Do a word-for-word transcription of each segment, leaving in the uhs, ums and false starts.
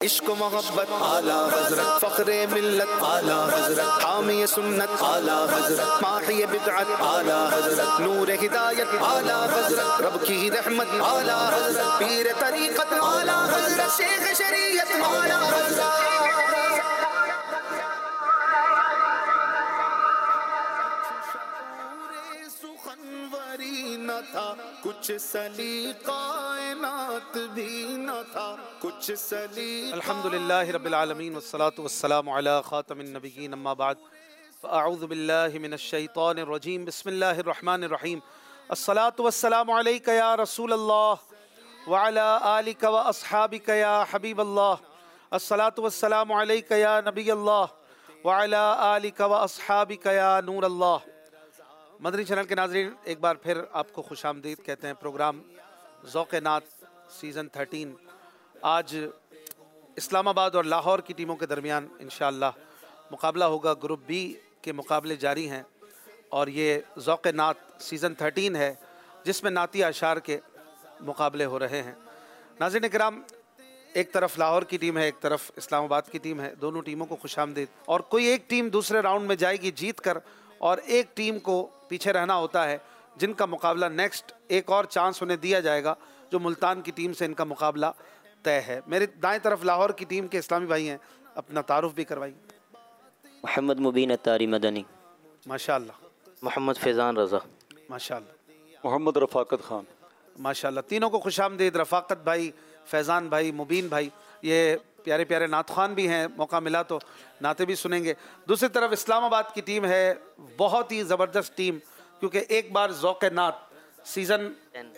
इश्क मोहब्बत आला हजरत, फख्रे मिल्लत आला हजरत, हामी सुन्नत आला हजरत, माही बिदअत आला हजरत, नूर हिदायत आला हजरत, रब की रहमत आला हजरत, पीर तरीक़त आला हजरत, शेख शरीयत आला हजरत। न था कुछ सलीक़ायनात भी न था कुछ सली। अल्हम्दुलिल्लाहि रब्बिल आलमीन वस्सलातु वस्सलामु अला ख़ातमिन नबिय्यीन अम्मा बाद फ़अऊज़ु बिल्लाहि मिनश शैतानिर रजीम बिस्मिल्लाहिर रहमानिर रहीम अस्सलातु वस्सलामु अलैका या रसूलल्लाह व अला आलिका व अस्हाबिका या हबीबल्लाह अस्सलातु वस्सलामु अलैका या नबियल्लाह व अला आलिका व अस्हाबिका या नूरल्लाह। मदनी चैनल के नाज़रीन, एक बार फिर आपको खुशामदीद कहते हैं। प्रोग्राम ज़ौक़-ए-नात सीज़न थर्टीन आज इस्लामाबाद और लाहौर की टीमों के दरमियान इंशाअल्लाह मुकाबला होगा। ग्रुप बी के मुकाबले जारी हैं और ये ज़ौक़-ए-नात सीज़न थर्टीन है जिसमें नाती अशार के मुकाबले हो रहे हैं। नाज़रीन किराम, एक तरफ लाहौर की टीम है, एक तरफ इस्लामाबाद की टीम है। दोनों टीमों को खुशामदीद। और कोई एक टीम दूसरे राउंड में जाएगी जीत कर और एक टीम को पीछे रहना होता है, जिनका मुकाबला नेक्स्ट एक और चांस उन्हें दिया जाएगा जो मुल्तान की टीम से इनका मुकाबला तय है। मेरे दाएं तरफ लाहौर की टीम के इस्लामी भाई हैं, अपना तारुफ भी करवाइए। मोहम्मद मुबीन अत्तारी मदनी माशाअल्लाह, मोहम्मद फैज़ान रज़ा माशाअल्लाह, मोहम्मद रफ़ाकत ख़ान माशाअल्लाह। तीनों को खुशामदीद। रफ़ाकत भाई, फैज़ान भाई, मुबीन भाई, ये प्यारे प्यारे नात ख़ान भी हैं, मौका मिला तो नाते भी सुनेंगे। दूसरी तरफ इस्लामाबाद की टीम है, बहुत ही ज़बरदस्त टीम, क्योंकि एक बार ज़ौक़-ए-नात सीज़न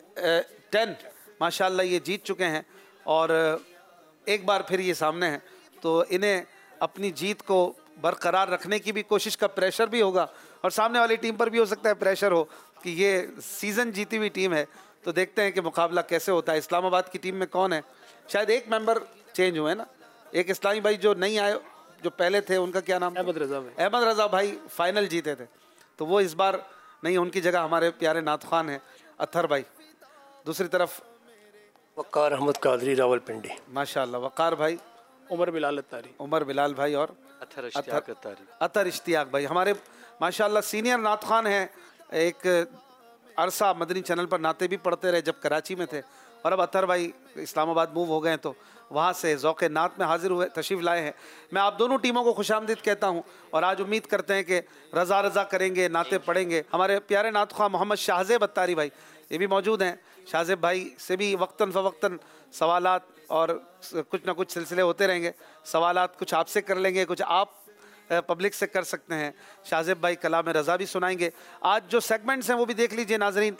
टेन माशाअल्लाह ये जीत चुके हैं और एक बार फिर ये सामने हैं, तो इन्हें अपनी जीत को बरकरार रखने की भी कोशिश का प्रेशर भी होगा और सामने वाली टीम पर भी हो सकता है प्रेशर हो कि ये सीज़न जीती हुई टीम है। तो देखते हैं कि मुकाबला कैसे होता है। इस्लामाबाद की टीम में कौन है? शायद एक मेंबर चेंज हुए ना, एक इस्लामी भाई जो नहीं आए, जो पहले थे, उनका क्या नाम? अहमद रज़ा भाई। अहमद रज़ा भाई फाइनल जीते थे, तो वो इस बार नहीं, उनकी जगह हमारे प्यारे नात ख़ान हैं, अत्थर भाई। दूसरी तरफ वक़ार अहमद कादरी रावलपिंडी माशाअल्लाह, वक़ार भाई, उमर बिलाल अत्तारी, उमर बिलाल भाई और अत्थर इश्तियाक अत्तारी, अत्थर इश्तियाक भाई हमारे माशाअल्लाह सीनियर नात ख़ान हैं। एक अरसा मदनी चैनल पर नाते भी पढ़ते रहे जब कराची में थे, और अब अत्थर भाई इस्लामाबाद मूव हो गए तो वहाँ से ज़ौक़-ए-नात में हाजिर हुए, तशरीफ़ लाए हैं। मैं आप दोनों टीमों को खुशामदीद कहता हूँ और आज उम्मीद करते हैं कि रज़ा रज़ा करेंगे, नाते पढ़ेंगे। हमारे प्यारे नात ख़्वाह मोहम्मद शाहज़ेब अत्तारी भाई ये भी मौजूद हैं। शाहज़ेब भाई से भी वक्तन फ़वक्तन सवालात और कुछ ना कुछ सिलसिले होते रहेंगे। सवालात कुछ आपसे कर लेंगे, कुछ आप पब्लिक से कर सकते हैं। शाहज़ेब भाई कलाम रज़ा भी सुनाएंगे। आज जो सेगमेंट्स हैं वो भी देख लीजिए नाज़रीन।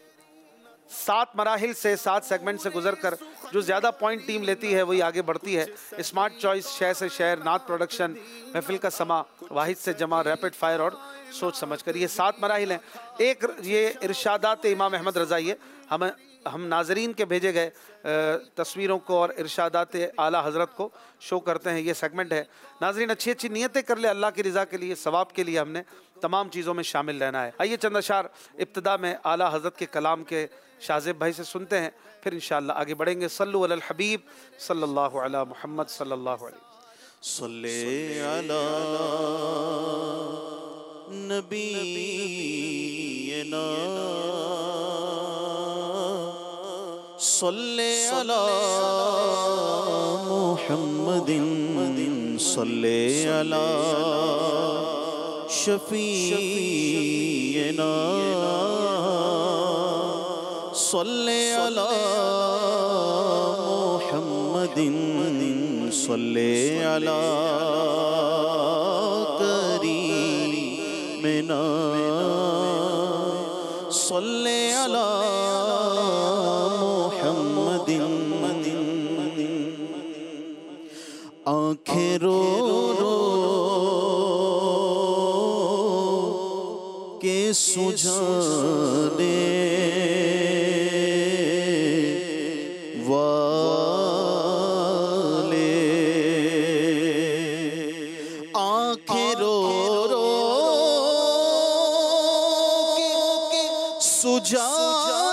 सात मराहिल से, सात सेगमेंट से गुजर कर जो ज़्यादा पॉइंट टीम लेती है वही आगे बढ़ती है। स्मार्ट चॉइस, शहर से शहर, नात प्रोडक्शन, महफिल का समा, वाहिद से जमा, रैपिड फायर और सोच समझ कर, ये सात मराहिल हैं। एक ये इरशादात इमाम अहमद रज़ा, ये हम हम नाजरीन के भेजे गए तस्वीरों को और इरशादात आला हज़रत को शो करते हैं। ये सेगमेंट है नाजरीन। अच्छी अच्छी नीयतें कर ले अल्लाह की रज़ा के लिए, सवाब के लिए हमने तमाम चीज़ों में शामिल रहना है। आइए चंद अशार इब्तिदा में आला हज़रत के कलाम के शाहज़ेब भाई से सुनते हैं, फिर इंशाअल्लाह आगे बढ़ेंगे। सल्लु अलल हबीब सल्लल्लाहु अला मुहम्मद सल्लल्लाहु अलैहि सल्ले अला नबीना सल्ले अला मुहम्मदिन सल्ले अला शफीना सल्ले अला मुहम्मदिन सल्ले अला करीमिना सल्ले अला मुहम्मदिन। आँखें रो रो के सुझाने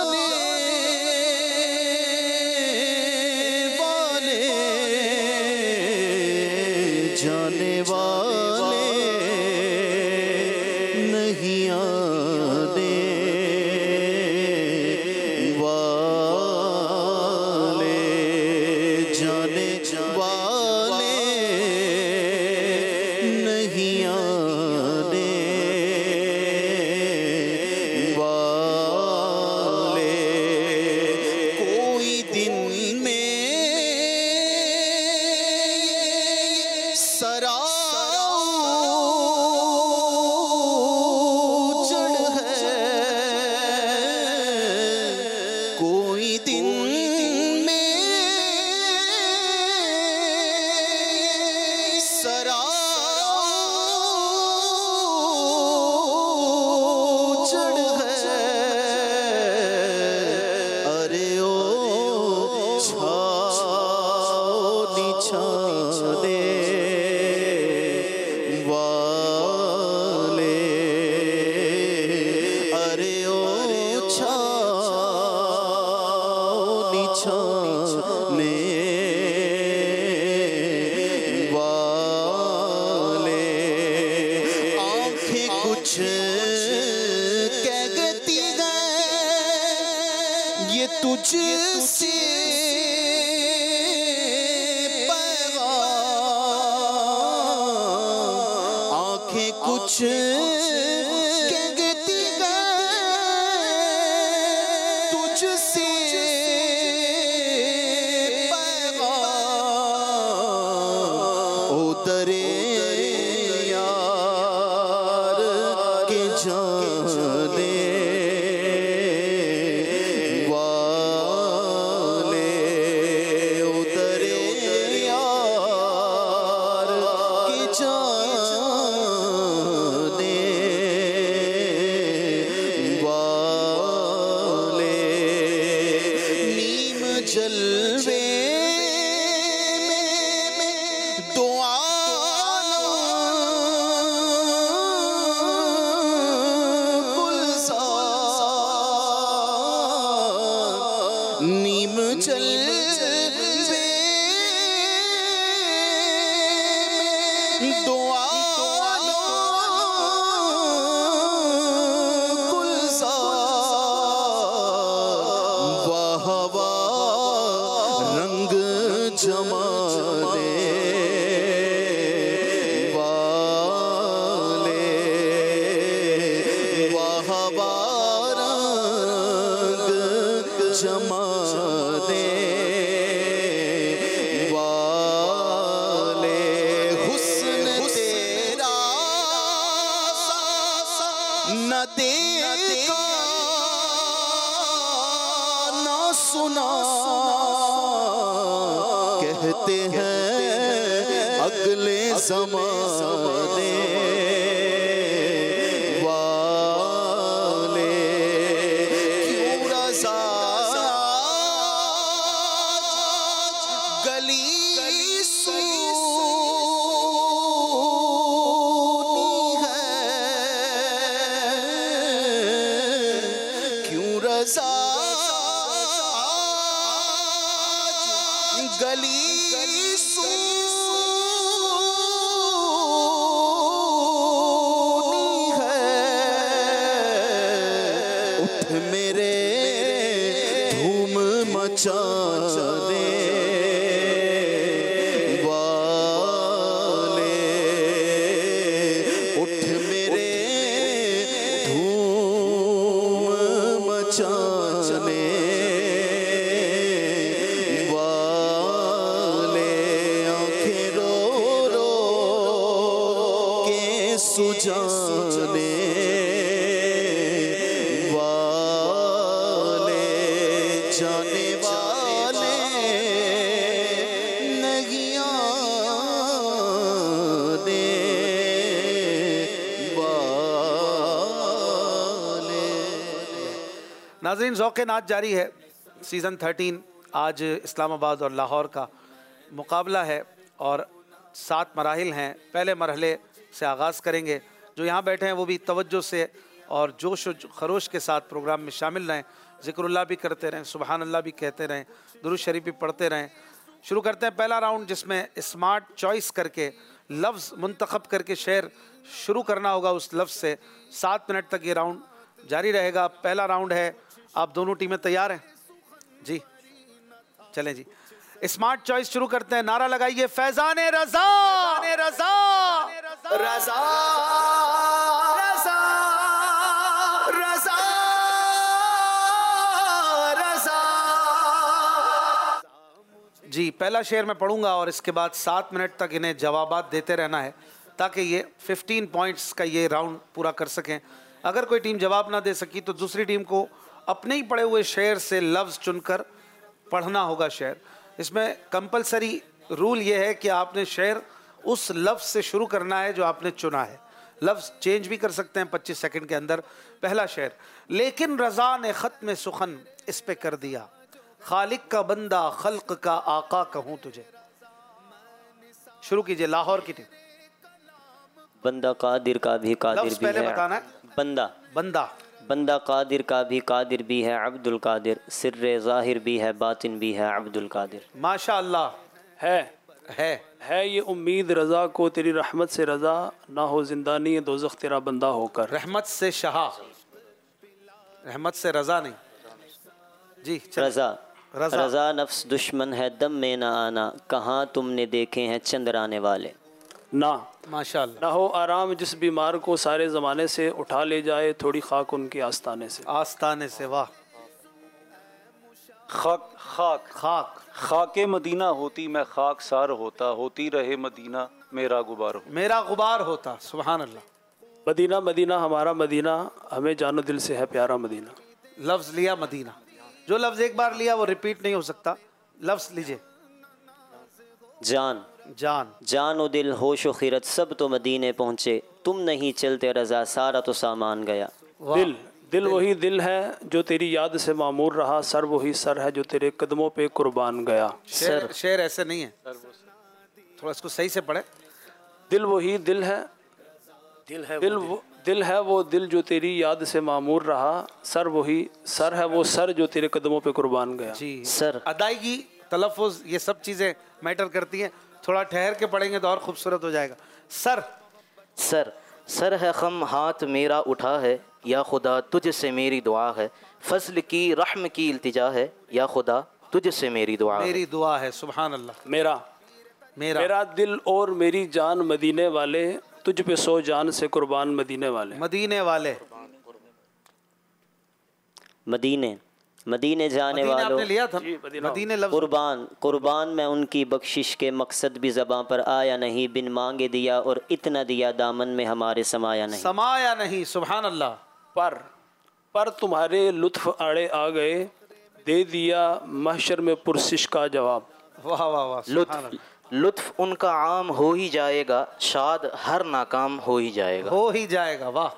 जाने वाले जाने वाले नहीं आने वाले, जाने वाले नहीं आने वाले। कोई दिन में सरा जड़ है, कोई दिन में सरा जड़ है। अरे ओ छाओ निछाने वाले, अरे ओ छाओ निछाने वाले। आंखें कुछ कहती हैं ये तुझसे पैगाम, आंखें कुछ कहती हैं तुझसे पैगाम। ओ दरे यार के जाने वाले, ओ दरे यार के जाने वाले। नीम जलवे में दो आलम गुलजार, नीम जलवे में दो आलम गुलजार। वाह वाह रंग जमाने वाले, वाह वाह रंग जमाने वाले। हुस्न तेरा न देखा न सुना, कहते हैं अगले ज़माने वाले। क्यों रज़ा गली सूनी है, क्यों रज़ा गली सूनी है। उठ मेरे धूम मचाने वाले, उठ मेरे धूम मचाने वाले। आंखें रो रो के सुजाने वाले, जाने वाले नहीं आने वाले। नाज़रीन, ज़ौक़ नात जारी है। सीज़न थर्टीन आज इस्लामाबाद और लाहौर का मुकाबला है और सात मराहिल हैं। पहले मरहले से आगाज़ करेंगे। जो यहाँ बैठे हैं वो भी तवज्जो से और जोश व खरोश के साथ प्रोग्राम में शामिल रहें, ज़िक्रुल्लाह भी करते रहें, सुबहान अल्लाह भी कहते रहें, दुरूद शरीफ भी पढ़ते रहें। शुरू करते हैं पहला राउंड, जिसमें स्मार्ट चॉइस करके लफ्ज़ मुंतखब करके शेर शुरू करना होगा उस लफ्ज़ से। सात मिनट तक ये राउंड जारी रहेगा। पहला राउंड है, आप दोनों टीमें तैयार हैं जी? चलें जी, स्मार्ट चॉइस शुरू करते हैं। नारा लगाइए, फैजान रजा, रजा, रजा, रजा, रजा, रजा। जी, पहला शेर मैं पढ़ूंगा और इसके बाद सात मिनट तक इन्हें जवाबात देते रहना है ताकि ये पंद्रह पॉइंट्स का ये राउंड पूरा कर सकें। अगर कोई टीम जवाब ना दे सकी तो दूसरी टीम को अपने ही पढ़े हुए शेर से लफ्ज़ चुनकर पढ़ना होगा शेर। इसमें कंपलसरी रूल ये है कि आपने शेर उस लफ्ज़ से शुरू करना है जो आपने चुना है। लफ्ज़ चेंज भी कर सकते हैं पच्चीस सेकंड के अंदर। पहला शेर, लेकिन रज़ा ने ख़त में सुखन इस पे कर दिया, खालिक का बंदा खल्क का आका कहूँ तुझे। शुरू कीजिए, लाहौर की टीम। बंदा कादिर का भी कादिर लफ्ज़ भी पहले है। बताना है। बंदा बंदा बंदा कादिर का भी कादिर भी है अब्दुल कादिर, सिर्रे ज़ाहिर भी है बातिन भी है अब्दुल कादिर। माशा अल्लाह। है है है ये उम्मीद रज़ा को तेरी रहमत से रज़ा, ना हो ज़िंदानी दोज़ख तेरा बंदा होकर। रहमत से शहा, रहमत से रजा नहीं जी। चलिए। रज़ा रज़ा। रज़ा नफ्स दुश्मन है दम में न आना, कहाँ तुमने देखे हैं चंद्राने वाले। ना माशाअल्लाह। ना हो आराम जिस बीमार को सारे ज़माने से, उठा ले जाए थोड़ी खाक उनके आस्ताने से। आस्ताने से, वाह। खाक खाक खाक, खाके मदीना होती मैं खाक सार होता, होती रहे मदीना मेरा गुबार हो। मेरा गुबार होता। सुभान अल्लाह। मदीना मदीना हमारा मदीना, हमें जानो दिल से है प्यारा मदीना। लफ्ज़ लिया मदीना। जो लफ्ज़ एक बार लिया वो रिपीट नहीं हो सकता। लफ्ज़ लीजिए। जान जान, जान व दिल होश व खिरत सब तो मदीने पहुँचे, तुम नहीं चलते रज़ा सारा तो सामान गया। वाह। दिल दिल वही दिल है जो तेरी याद से मामूर रहा, सर वही सर है जो तेरे कदमों पे कुर्बान गया। शेर, शेर ऐसे नहीं है, थोड़ा इसको सही से पढ़े। दिल वही दिल है, दिल है दिल वो दिल है वो दिल जो तेरी याद से मामूर रहा, सर वही सर है वो सर जो तेरे कदमों पे कुर्बान गया। जी, सर। अदायगी, तलफ़ुज़, ये सब चीज़ें मैटर करती हैं। थोड़ा ठहर के पढ़ेंगे तो और खूबसूरत हो जाएगा। सर, सर सर है खम हाथ मेरा उठा है, या खुदा तुझसे मेरी दुआ है, फजल की रहम की इल्तिजा है, या खुदा तुझसे मेरी दुआ है। मेरी दुआ है। सुभान अल्लाह। मेरा मेरा मेरा दिल और मेरी जान मदीने वाले, तुझ पे सौ जान से कुर्बान मदीने वाले। मदीने वाले, मदीने मदीने जाने मदीने वालों, आपने लिया था। जी, मदीना। मदीने लफ्ज़। कुर्बान कुर्बान मैं उनकी बख्शिश के मकसद भी ज़बां पर आया नहीं, बिन मांगे दिया और इतना दिया दामन में हमारे समाया नहीं। समाया नहीं। सुभान अल्लाह। पर पर तुम्हारे लुत्फ आड़े आ गए, दे दिया महशर में पुरसिश का जवाब। वाह वाह वाह। सुभान लुत्फ अल्लाह। लुत्फ उनका आम हो ही जाएगा, शाद हर नाकाम हो ही जाएगा। हो ही जाएगा। वाह।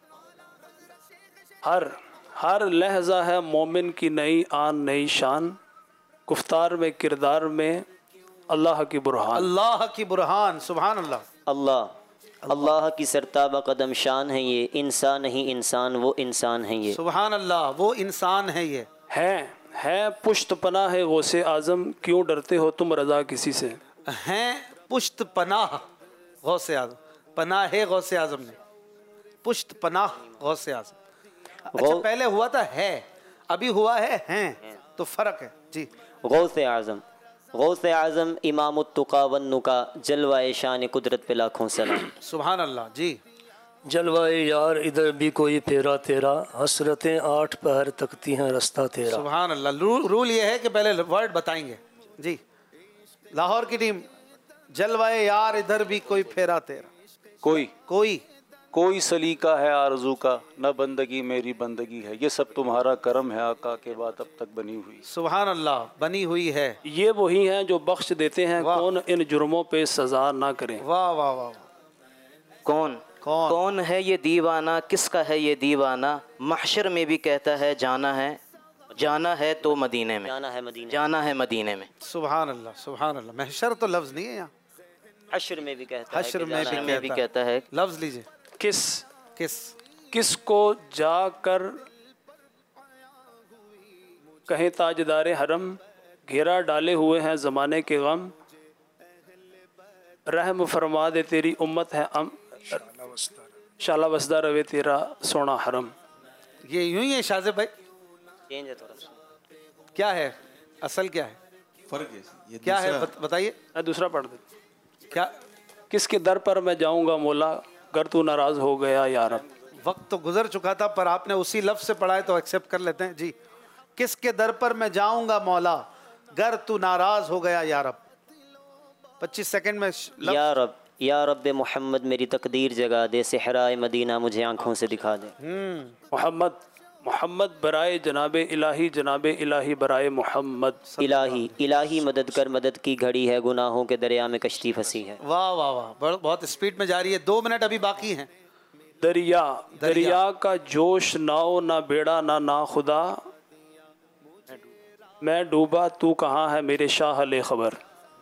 हर हर लहजा है मोमिन की नई आन नई शान, गुफ्तार में किरदार में अल्लाह की बुरहान। अल्लाह की बुरहान। सुभान अल्लाह। अल्लाह अल्लाह की सरताबा कदम शान है ये, इंसान नहीं इंसान वो इंसान है ये। सुभान अल्लाह, वो इंसान है ये। है है पुश्त पना है गौसे आज़म, क्यों डरते हो तुम रज़ा किसी से। हैं पुश्त पनाह गौसे आज़म, पनाह है गौसे आज़म ने, पुश्त पनाह गौसे आज़म। अच्छा, गौ- पहले हुआ था है, अभी हुआ है हैं, तो फर्क है जी। गौसे आज़म गौसे आज़म इमाम तुका वन्नुका, जलवाए शान कुदरत पे लाखों सलाम। सुभान अल्लाह जी। जलवाए यार इधर भी कोई फेरा तेरा, हसरतें आठ पहर तकती हैं रास्ता तेरा। सुभान अल्लाह। रू, रूल ये है कि पहले वर्ड बताएंगे जी। लाहौर की टीम, जलवाए यार इधर भी कोई फेरा तेरा, कोई कोई कोई सलीका है आरज़ू का, न बंदगी मेरी बंदगी है, ये सब तुम्हारा करम है आका के बाद अब तक बनी हुई। सुभान अल्लाह, बनी हुई है। ये वही हैं जो बख्श देते हैं, वाह। कौन इन जुर्मों पे सजा ना करें। वाह वाह वाह। कौन कौन कौन है ये दीवाना, किसका है ये दीवाना, महशर में भी कहता है जाना है, जाना है तो मदीने में, जाना है मदीने, जाना है मदीने में। सुभान अल्लाह। सुभान अल्लाह। महशर तो लफ्ज नहीं है यहाँ, हश्र में भी कहता है हश्र कि में जाना भी है में भी कहता है। लफ्ज लीजिए। किस किस किसको जाकर कहें ताजदार हरम, घेरा डाले हुए हैं ज़माने के गम, रहम फरमा दे तेरी उम्मत है अम, शाला वसदा रवे तेरा सोना हरम। ये यूं ही है शाज़ेब भाई, चेंज है थोड़ा सा। क्या है असल, क्या है फर्क है ये क्या है दूसरा- बत, बताइए मैं दूसरा पढ़ देता। क्या। किसके दर पर मैं जाऊंगा मौला, गर तू नाराज हो गया या रब। वक्त तो गुजर चुका था पर आपने उसी लफ्ज से पढ़ा है तो एक्सेप्ट कर लेते हैं जी। किसके दर पर मैं जाऊंगा मौला, गर तू नाराज हो गया या रब। पच्चीस सेकंड में लफ्ज। या रब, या रब मोहम्मद मेरी तकदीर जगा दे, सहराए मदीना मुझे आंखों से दिखा दे। मोहम्मद मोहम्मद बराए जनाबे इलाही, जनाबे इलाही बराए मोहम्मद। इलाही इलाही मदद कर, मदद की घड़ी है, गुनाहों के दरिया में कश्ती फंसी है। वाह वाह वाह, बहुत- बहुत स्पीड में जा रही है। दो मिनट अभी बाकी हैं। दरिया दरिया का जोश नाओ ना बेड़ा ना ना खुदा, मैं डूबा तू कहाँ है मेरे शाह ले खबर।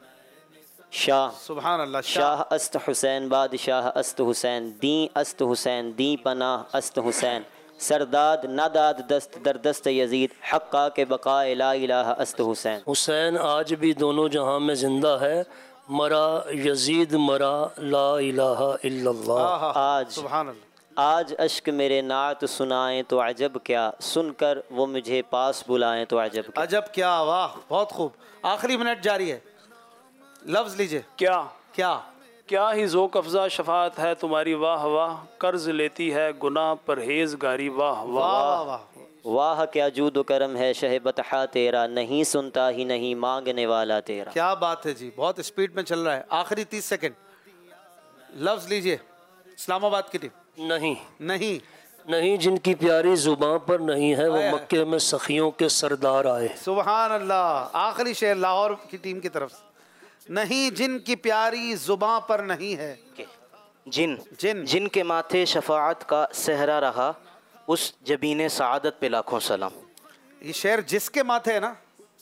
शाह सुभान अल्लाह। शाह अस्त हुसैन, बादशाह अस्त हुसैन, दी अस्त हुसैन, दी पनाह अस्त हुसैन, सरदाद नादाद दस्त दर दस्त यजीद, हक्का के बका ला इलाहा अस्त हुसैन। हुसैन आज भी दोनों जहां में जिंदा है, मरा यजीद मरा ला इलाहा इल्लल्लाह। आज सुभान अल्लाह। आज अश्क मेरे नात सुनाएं तो अजब क्या, सुनकर वो मुझे पास बुलाएं तो अजब क्या। अजब क्या, वाह बहुत खूब। आखिरी मिनट जारी है, लफ्ज लीजिए। क्या क्या क्या ही ज़ोक अफ़ज़ा शफात है तुम्हारी, वाह वाह कर्ज लेती है गुनाह परहेज़गारी, वाह वाह। वाह वाह। वाह क्या जूद करम है शह बतहा तेरा, नहीं सुनता ही नहीं मांगने वाला तेरा। क्या बात है जी, बहुत स्पीड में चल रहा है। आखिरी तीस सेकंड, लफ्ज लीजिए। इस्लामाबाद की टीम। नहीं नहीं नहीं, जिनकी प्यारी जुबान पर नहीं है वो आया। मक्के में सखियों के सरदार आए। सुभान अल्लाह। आखिरी शेर लाहौर की टीम की तरफ से। नहीं जिनकी प्यारी जुबां पर नहीं है। जिन जिन जिनके माथे शफाअत का सहरा रहा, उस जबीने सआदत पे लाखों सलाम। ये शेर जिसके माथे है ना,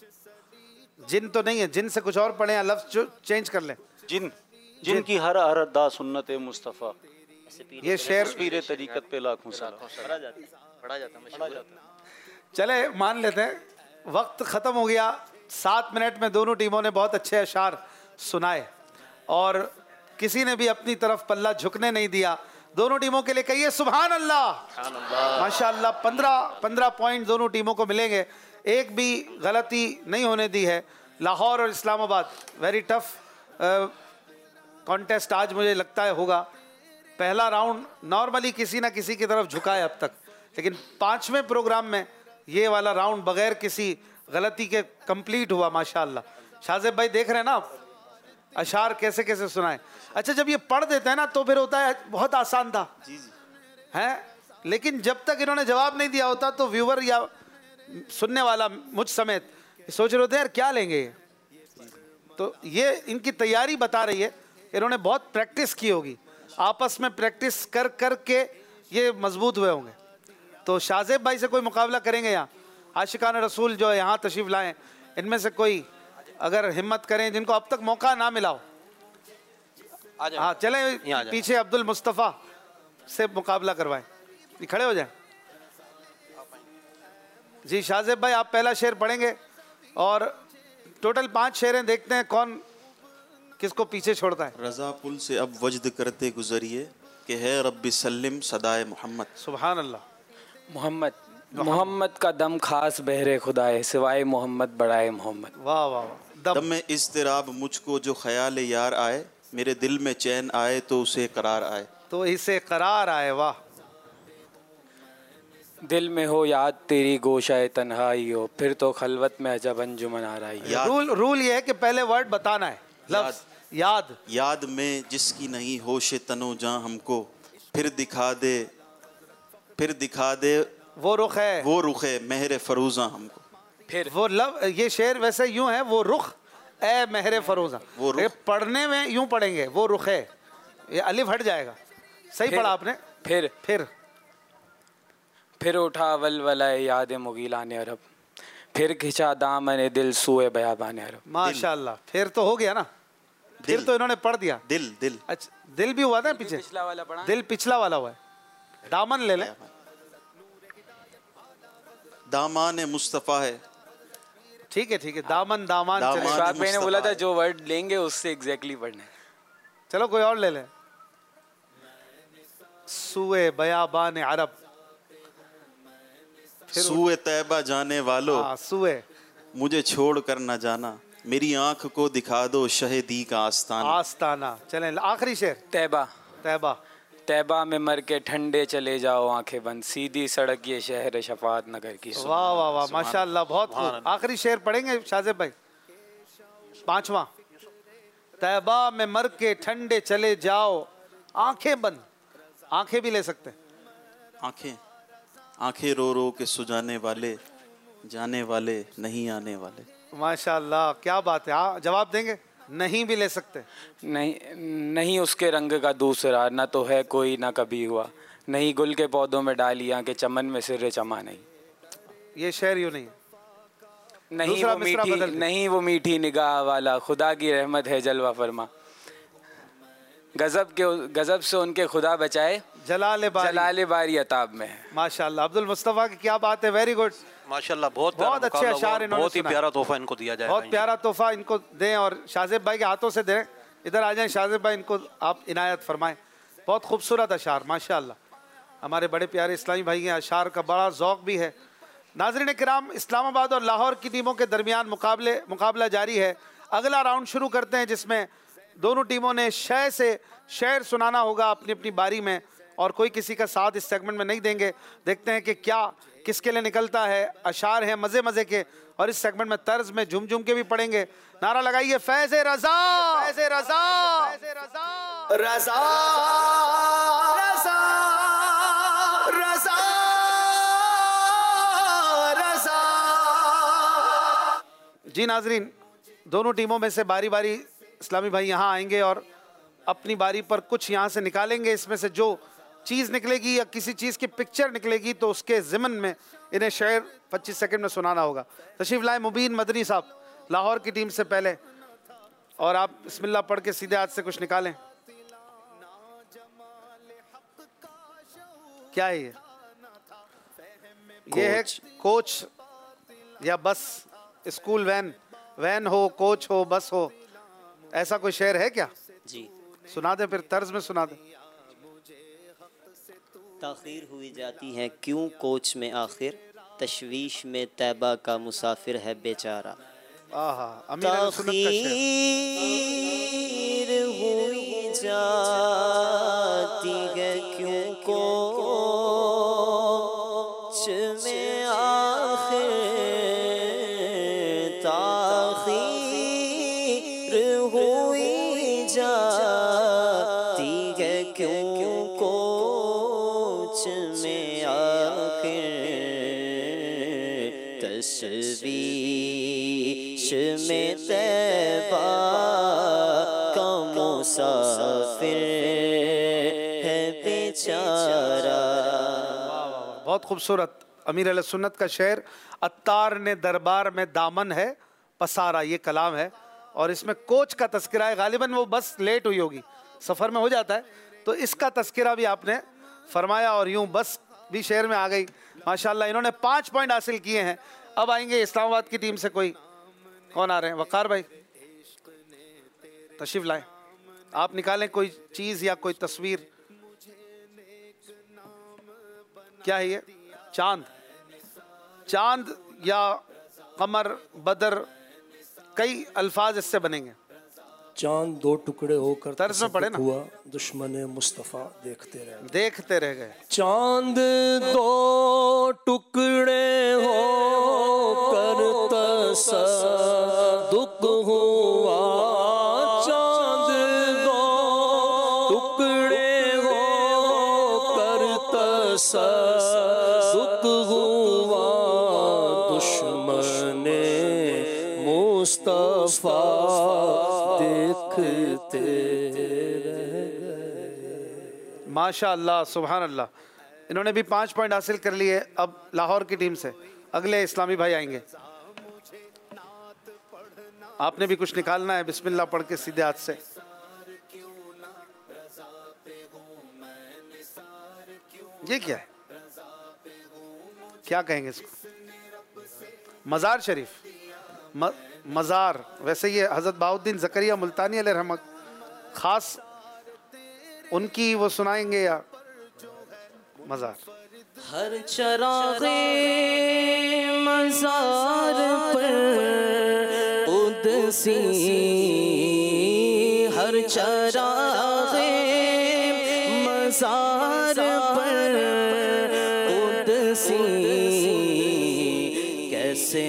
जिन तो नहीं है, जिन से कुछ और पढ़े, लफ्ज जो चेंज कर लें। जिन जिनकी हर हर दा सुन्नत मुस्तफ़ा, ये शेर पीरे तरीकत पे लाखों सलाम। पढ़ा जाता मशहूर। चले मान लेते हैं। वक्त ख़त्म हो गया। सात मिनट में दोनों टीमों ने बहुत अच्छे अशार सुनाए और किसी ने भी अपनी तरफ पल्ला झुकने नहीं दिया। दोनों टीमों के लिए कहिए सुभान अल्लाह। माशाअल्लाह। पंद्रह पंद्रह पॉइंट दोनों टीमों को मिलेंगे। एक भी गलती नहीं होने दी है। लाहौर और इस्लामाबाद, वेरी टफ कॉन्टेस्ट आज मुझे लगता है होगा। पहला राउंड नॉर्मली किसी ना किसी की तरफ झुका है अब तक, लेकिन पांचवें प्रोग्राम में ये वाला राउंड बगैर किसी गलती के कंप्लीट हुआ माशाअल्लाह। शाहजेब भाई देख रहे हैं ना आप अशार कैसे कैसे सुनाए। अच्छा, जब ये पढ़ देते हैं ना तो फिर होता है बहुत आसान था जी जी है, लेकिन जब तक इन्होंने जवाब नहीं दिया होता तो व्यूवर या सुनने वाला मुझ समेत सोच रहे होते हैं यार क्या लेंगे ये। तो ये इनकी तैयारी बता रही है, इन्होंने बहुत प्रैक्टिस की होगी, आपस में प्रैक्टिस कर कर के ये मजबूत हुए होंगे। तो शाहजेब भाई से कोई मुकाबला करेंगे यहाँ? आशिकान रसूल जो यहाँ तशरीफ लाएं, इनमें से कोई अगर हिम्मत करें जिनको अब तक मौका ना मिला हो। हाँ चले पीछे अब्दुल मुस्तफ़ा से मुकाबला करवाएं, ये खड़े हो जाएं। जी शाहजेब भाई आप पहला शेर पढ़ेंगे और टोटल पांच शेर हैं, देखते हैं कौन किसको पीछे छोड़ता है। रज़ा पुल से अब वजद करते गुजरिए कि है रब्बी सल्लिम सदाए मोहम्मद। सुभान अल्लाह। मोहम्मद मोहम्मद का दम खास बहरे खुदाए, सिवाय मोहम्मद बड़ाए मोहम्मद। वाह वाह वाह। दम में इज़्तिराब मुझको जो ख्याल यार आए, मेरे दिल में चैन आए तो उसे करार आए। तो इसे करार आए। वाह। दिल में हो याद तेरी गोशाए तन्हाई हो, फिर तो खलवत में अजब अंजुमन आ रही है। रूल रूल ये है कि पहले वर्ड बताना है। लफ्ज याद। याद में जिसकी नहीं होश तनो जां हमको, फिर दिखा दे फिर दिखा दे वो रुख है वो रुख है मेहर फरूजा हमको। फिर वो लव ये शेर वैसे यूं है, वो रुख ए मेहर फरोजा। वो रुख। ये पढ़ने में यूं पढ़ेंगे वो रुख है, ये अलिफ हट जाएगा। सही फिर- पढ़ा आपने। फिर फिर फिर उठा वलवलाए याद मुगीलान अरब, फिर खिंचा दामन दिल सुए बयाबान अरब। माशाल्लाह। फिर तो हो गया ना, फिर दिल। तो इन्होंने पढ़ दिया। दिल दिल अच्छा दिल भी हुआ था पीछे, पिछला वाला पढ़ा। दिल पिछला वाला हुआ है। दामन ले लें। दामान मुस्तफ़ा है ठीक है ठीक है, दामन दामान दामन। चले। इशफाक भाई ने बोला था मुस्तफा जो वर्ड लेंगे उससे एग्जैक्टली पढ़ना है। चलो कोई और ले ले। सुए बयाबान अरब, सूए तैबा जाने वालों, हाँ सुए मुझे छोड़ कर न जाना, मेरी आंख को दिखा दो शहीदी का आस्ताना। आस्ताना। चलें आखिरी शेर। तैबा तैबा। तैबा में मर के ठंडे चले जाओ आंखें बंद, सीधी सड़क ये शहर शफात नगर की। वाह वाह वाह, माशाअल्लाह, बहुत खूब। आखिरी शेर पढ़ेंगे शाहजेब भाई, पांचवा। तैबा में मर के ठंडे चले जाओ आंखें बंद, आंखें भी ले सकते हैं। आंखें आंखें रो रो के सुजाने वाले, जाने वाले नहीं आने वाले। माशाअल्लाह, क्या बात है। हाँ जवाब देंगे? नहीं भी ले सकते। नहीं नहीं उसके रंग का दूसरा, न तो है कोई ना कभी हुआ, नहीं गुल के पौधों में डालियां के चमन में सिर चमा नहीं। ये शेर यूं नहीं है। नहीं दूसरा वो मिसरा मीठी बदल दे। नहीं वो मीठी निगाह वाला, खुदा की रहमत है जलवा फरमा, गजब के गजब से उनके खुदा बचाए, जलाल बारी। जलाल बारी अताब में है। माशाअल्लाह, अब्दुल मुस्तफा की क्या बात है, वेरी गुड। माशाल्लाह, बहुत बहुत अच्छे अशार इन्होंने बहुत ही सुनाए। प्यारा तोहफा इनको दिया जाए। बहुत प्यारा तोहफा इनको दें और शाहजेब भाई के हाथों से दें। इधर आ जाएं शाहजेब भाई, इनको आप इनायत फरमाएं। बहुत खूबसूरत अशार माशाअल्लाह, हमारे बड़े प्यारे इस्लामी भाई हैं, अशार का बड़ा ज़ौक़ भी है। नाज़रीन किराम, इस्लामाबाद और लाहौर की टीमों के दरमियान मुकाबले मुकाबला जारी है। अगला राउंड शुरू करते हैं जिसमें दोनों टीमों ने शय से शेर सुनाना होगा अपनी अपनी बारी में, और कोई किसी का साथ इस सेगमेंट में नहीं देंगे। देखते हैं कि क्या किसके लिए निकलता है। अशार हैं मज़े मज़े के, और इस सेगमेंट में तर्ज में झुम झुम के भी पढ़ेंगे। नारा लगाइए, फैज़ रज़ा, फैज़ रज़ा, रज़ा, रज़ा, रज़ा, रज़ा। जी नाजरीन, दोनों टीमों में से बारी बारी इस्लामी भाई यहाँ आएंगे और अपनी बारी पर कुछ यहाँ से निकालेंगे। इसमें से जो चीज़ निकलेगी या किसी चीज़ की पिक्चर निकलेगी तो उसके ज़िमन में इन्हें शेर पच्चीस सेकंड में सुनाना होगा। तशरीफ़ लाए मुबीन मदनी साहब, लाहौर की टीम से पहले, और आप बिस्मिल्लाह पढ़ के सीधे हाथ से कुछ निकालें। क्या है ये? ये है कोच या बस, स्कूल वैन, वैन हो, कोच हो, बस हो, ऐसा कोई शेर है क्या? जी सुना दे, फिर तर्ज में सुना दे। ताख़ीर हुई जाती है क्यों कोच में आखिर, तशवीश में तैबा का मुसाफिर है बेचारा। ताख़ीर हुई जाती है क्यों कोच में आखिर, ताख़ीर हुई जाती है क्यों कोच में आखिर, तशवीश में तैबा का मुसाफिर है बेचारा। बहुत खूबसूरत अमीर अहले सुन्नत का शेर। अत्तार ने दरबार में दामन है पसारा, ये कलाम है, और इसमें कोच का तस्करा है। गालिबन वो बस लेट हुई होगी, सफ़र में हो जाता है, तो इसका तस्करा भी आपने फरमाया, और यूं बस भी शेर में आ गई। माशाल्लाह, इन्होंने पाँच पॉइंट हासिल किए हैं। अब आएंगे इस्लामाबाद की टीम से। कोई कौन आ रहे हैं? वकार भाई तशरीफ लाएं, आप निकालें कोई चीज़ या कोई तस्वीर। क्या है ये? चांद, चांद या कमर, बदर, कई अल्फाज इससे बनेंगे। चांद दो टुकड़े होकर तर्ज में पढ़े ना। हुआ, दुश्मन मुस्तफ़ा देखते रहे देखते रह गए। चांद दो टुकड़े होकर तसद्दुक़ हुआ, चांद दो टुकड़े होकर तसद्दुक़ हुआ, दुश्मन मुस्तफ़ा देखते रह गए। माशाअल्लाह, सुभान अल्लाह। इन्होंने भी पाँच पॉइंट हासिल कर लिए। अब लाहौर की टीम से अगले इस्लामी भाई आएंगे। आपने भी कुछ निकालना है, बिस्मिल्लाह पढ़ के सीधे हाथ से। ये क्या है? क्या कहेंगे इसको? मज़ार शरीफ। म, मज़ार, वैसे ये हज़रत बाउद्दीन ज़करिया मुल्तानी अलैहि रहमत ख़ास उनकी वो सुनाएंगे या मज़ार। हर चराग़े मज़ार पर कुदसी, हर चराग़े मज़ार पर कुदसी, कैसे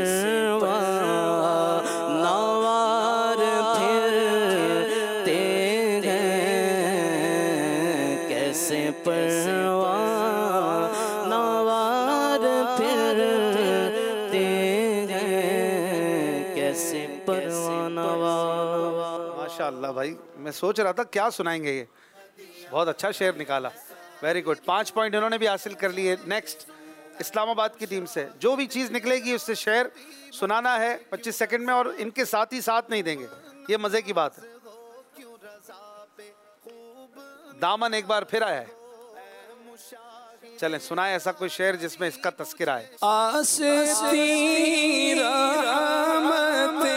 परवानावार फिरते हैं, कैसे परवानावार फिरते हैं, कैसे परवानावार। माशाअल्लाह भाई, मैं सोच रहा था क्या सुनाएंगे, ये बहुत अच्छा शेर निकाला, वेरी गुड। पाँच पॉइंट इन्होंने भी हासिल कर लिए। नेक्स्ट इस्लामाबाद की टीम से जो भी चीज़ निकलेगी उससे शेर सुनाना है पच्चीस सेकंड में, और इनके साथ ही साथ नहीं देंगे, ये मज़े की बात है। दामन एक बार फिर आया है, चलें सुनाए ऐसा कोई शेर जिसमें इसका तस्करा है। आस्ती रहमत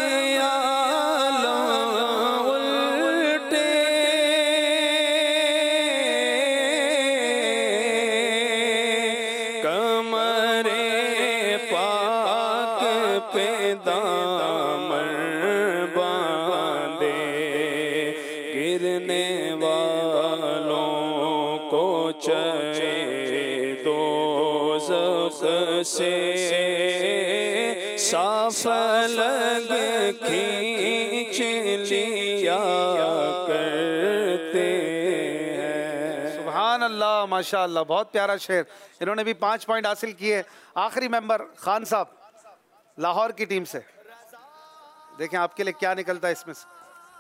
आलम उल्टे, कमरे पाक पे दामन बांधे, गिरने वालों को चले दोज़ख से साफ लग खींच लिया करते हैं। सुभान अल्लाह, माशाअल्लाह, बहुत प्यारा शेर। इन्होंने भी पाँच पॉइंट हासिल किए। आखिरी मेंबर खान साहब लाहौर की टीम से, देखें आपके लिए क्या निकलता है इसमें से।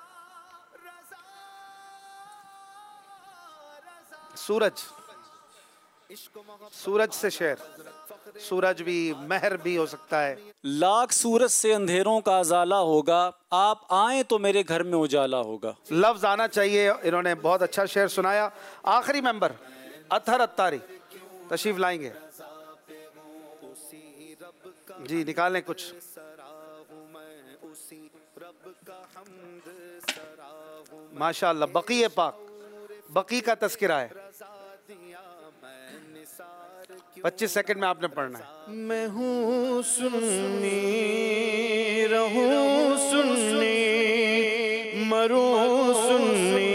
सूरज, सूरज से शेर, सूरज भी महर भी हो सकता है। लाख सूरज से अंधेरों का अजाला होगा, आप आए तो मेरे घर में उजाला होगा। लफ्ज आना चाहिए। इन्होंने बहुत अच्छा शेर सुनाया। आखिरी मेंबर अतहर अत्तारी तशरीफ लाएंगे जी, निकालें कुछ। माशाअल्लाह, बकी पाक, बकी का तस्करा है। पच्चीस सेकंड में आपने पढ़ना है। मैं हूँ सुन्नी, रहूँ सुन्नी, मरूँ सुन्नी,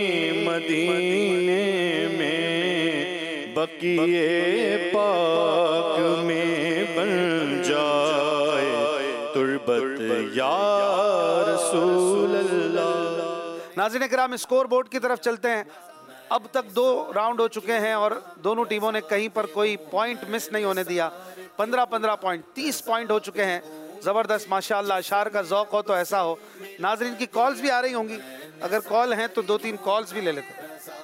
मदीने में बकिए पाक में बन जाए तुर्बत या रसूल अल्लाह। नाज़रीन किराम, स्कोर बोर्ड की तरफ चलते हैं। अब तक दो राउंड हो चुके हैं और दोनों टीमों ने कहीं पर कोई पॉइंट मिस नहीं होने दिया। पंद्रह पंद्रह पॉइंट, तीस पॉइंट हो चुके हैं। ज़बरदस्त, माशाअल्लाह। अशार का ज़ौक़ हो तो ऐसा हो। नाज़रीन की कॉल्स भी आ रही होंगी, अगर कॉल हैं तो दो तीन कॉल्स भी ले लेते हैं।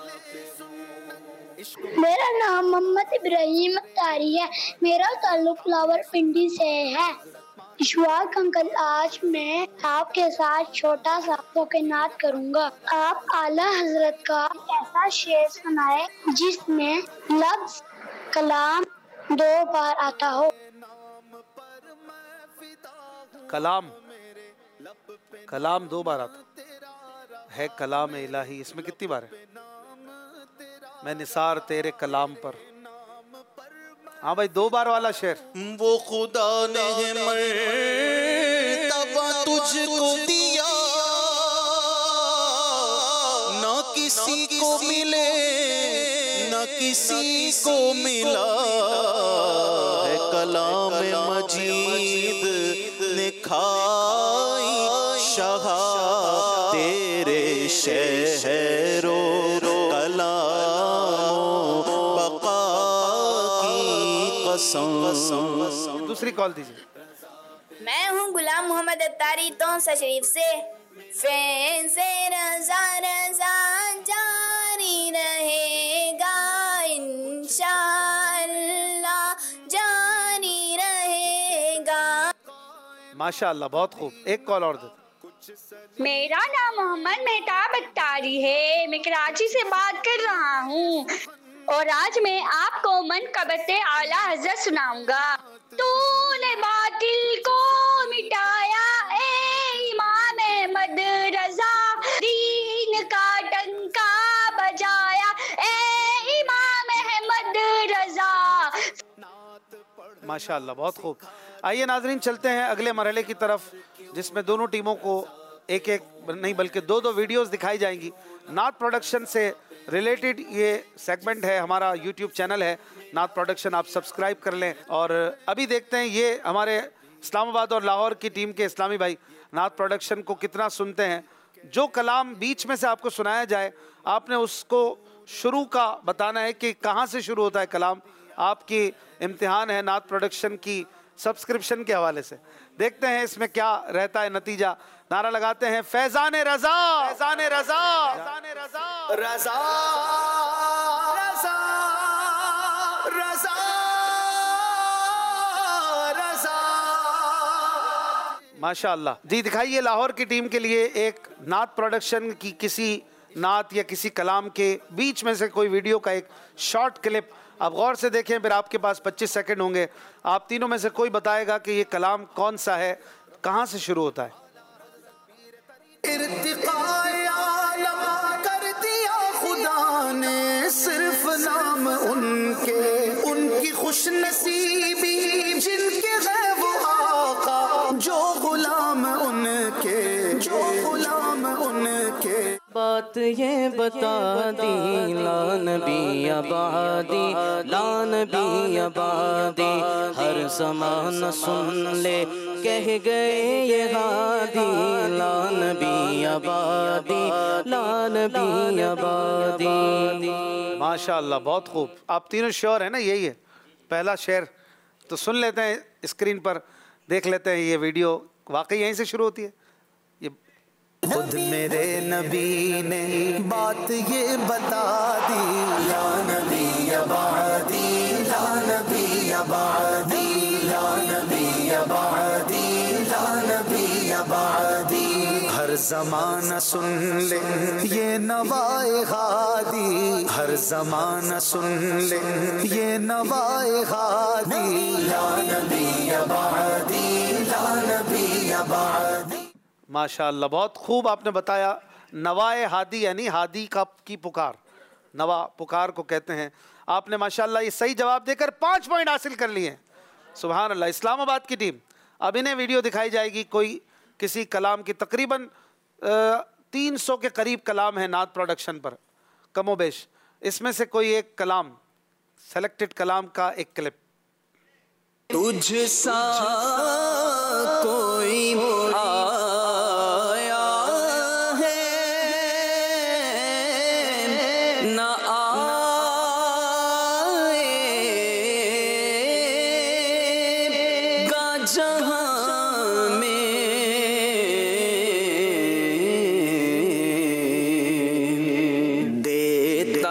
मेरा नाम मोहम्मद इब्राहिम अख्तारी है, मेरा ताल्लुक रावलपिंडी से है। इशवाक अंकल, आज मैं आपके साथ छोटा सा नात करूँगा। आप आला हजरत का ऐसा शेर सुनाए जिसमें लफ्ज कलाम दो बार आता हो। कलाम, कलाम दो बार आता है। कलाम इलाही इसमें कितनी बार है? मैं निसार तेरे कलाम पर। हाँ भाई, दो बार वाला शेर। वो खुदा ने मर्तबा तुझको दिया, ना किसी को मिले ना किसी को मिला है। कलाम मजीद ने खाई शहा तेरे शहरो, दूसरी कॉल दीजिए। मैं हूँ गुलाम मोहम्मद अत्तारी तोंसा शरीफ से। फैज़े रज़ा रज़ा जारी रहेगा इंशाअल्लाह, जारी रहेगा। माशाअल्लाह, बहुत खूब। एक कॉल और दे। मेरा नाम मोहम्मद मेहताब अत्तारी है, मैं कराची से बात कर रहा हूँ और आज मैं आपको मनक़बत आला हज़रत सुनाऊंगा। तूने बातिल को मिटाया माशाअल्लाह, बहुत खूब। आइए नाजरीन, चलते हैं अगले मरहले की तरफ, जिसमें दोनों टीमों को एक एक नहीं बल्कि दो दो वीडियोस दिखाई जाएंगी। नात प्रोडक्शन से रिलेटेड ये सेगमेंट है, हमारा यूट्यूब चैनल है नात प्रोडक्शन, आप सब्सक्राइब कर लें। और अभी देखते हैं ये हमारे इस्लामाबाद और लाहौर की टीम के इस्लामी भाई नात प्रोडक्शन को कितना सुनते हैं। जो कलाम बीच में से आपको सुनाया जाए, आपने उसको शुरू का बताना है कि कहाँ से शुरू होता है कलाम। आपकी इम्तिहान है नात प्रोडक्शन की सब्सक्रिप्शन के हवाले से। देखते हैं इसमें क्या रहता है नतीजा। नारा लगाते हैं फैजान रजा, फैजान रजा, फैजान रजा, रजा, रजा, रजा, रजा। माशाअल्लाह जी। दिखाइए लाहौर की टीम के लिए एक नात प्रोडक्शन की किसी नात या किसी कलाम के बीच में से कोई वीडियो का एक शॉर्ट क्लिप। आप गौर से देखें, फिर आपके पास पच्चीस सेकंड होंगे। आप तीनों में से कोई बताएगा कि ये कलाम कौन सा है, कहाँ से शुरू होता है। इर्तिकाए आलम कर दिया खुदा ने सिर्फ नाम उनके, उनकी खुश नसीबी जिनके है वो आका, जो गुलाम उनके, जो गुलाम उनके। बात ये बता दी ला नबी आबादी, ला नबी आबादी, हर ज़माना सुन ले कह गए ये हादी, ला नबी आबादी, ला नबी आबादी। माशाअल्लाह, बहुत खूब। आप तीनों श्योर है ना यही है पहला शेर? तो सुन लेते हैं स्क्रीन पर, देख लेते हैं ये वीडियो वाकई यहीं से शुरू होती है। खुद मेरे नबी ने बात ये बता दी, ला नबी आबादी, ला नबी आबादी, ला नबी आबादी, ला नबी आबादी। हर जमाना सुन ले ये नवाए हादी, हर जमाना सुन ले ये नवाए हादी, ला नबी आबादी, ला नबी आबादी। माशाअल्लाह, बहुत खूब आपने बताया। नवाए हादी यानी हादी का की पुकार, नवा पुकार को कहते हैं। आपने माशाअल्लाह ये सही जवाब देकर पाँच पॉइंट हासिल कर लिए हैं। सुभान अल्लाह। इस्लामाबाद की टीम, अब इन्हें वीडियो दिखाई जाएगी कोई किसी कलाम की। तकरीबन तीन सौ के करीब कलाम है नात प्रोडक्शन पर, कमोबेश। इसमें से कोई एक कलाम, सेलेक्टेड कलाम का एक क्लिप। तुझ सा कोई आया है न आएगा जहां में, देता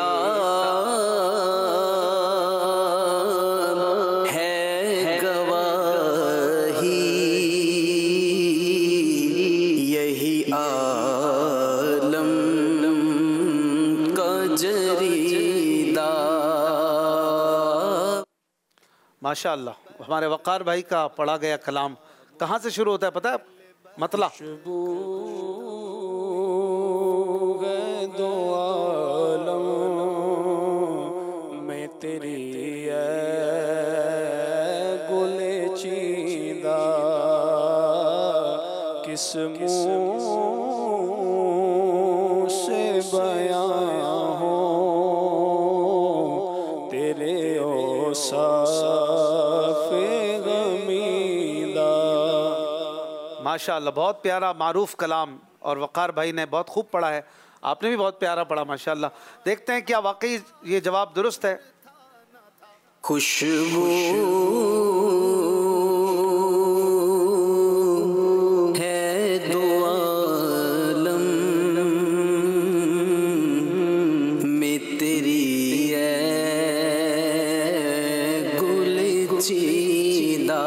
माशाअल्लाह। हमारे वक़ार भाई का पढ़ा गया कलाम कहाँ से शुरू होता है पता है? मतला। दो आलम में तेरी गुले चीदा, किस मुँह से बयां हो तेरे माशाअल्लाह, बहुत प्यारा मारूफ कलाम। और वक़ार भाई ने बहुत खूब पढ़ा है, आपने भी बहुत प्यारा पढ़ा माशाअल्लाह। देखते हैं क्या वाकई ये जवाब दुरुस्त है। खुशबू है दो आलम में तेरी गुल चीदा।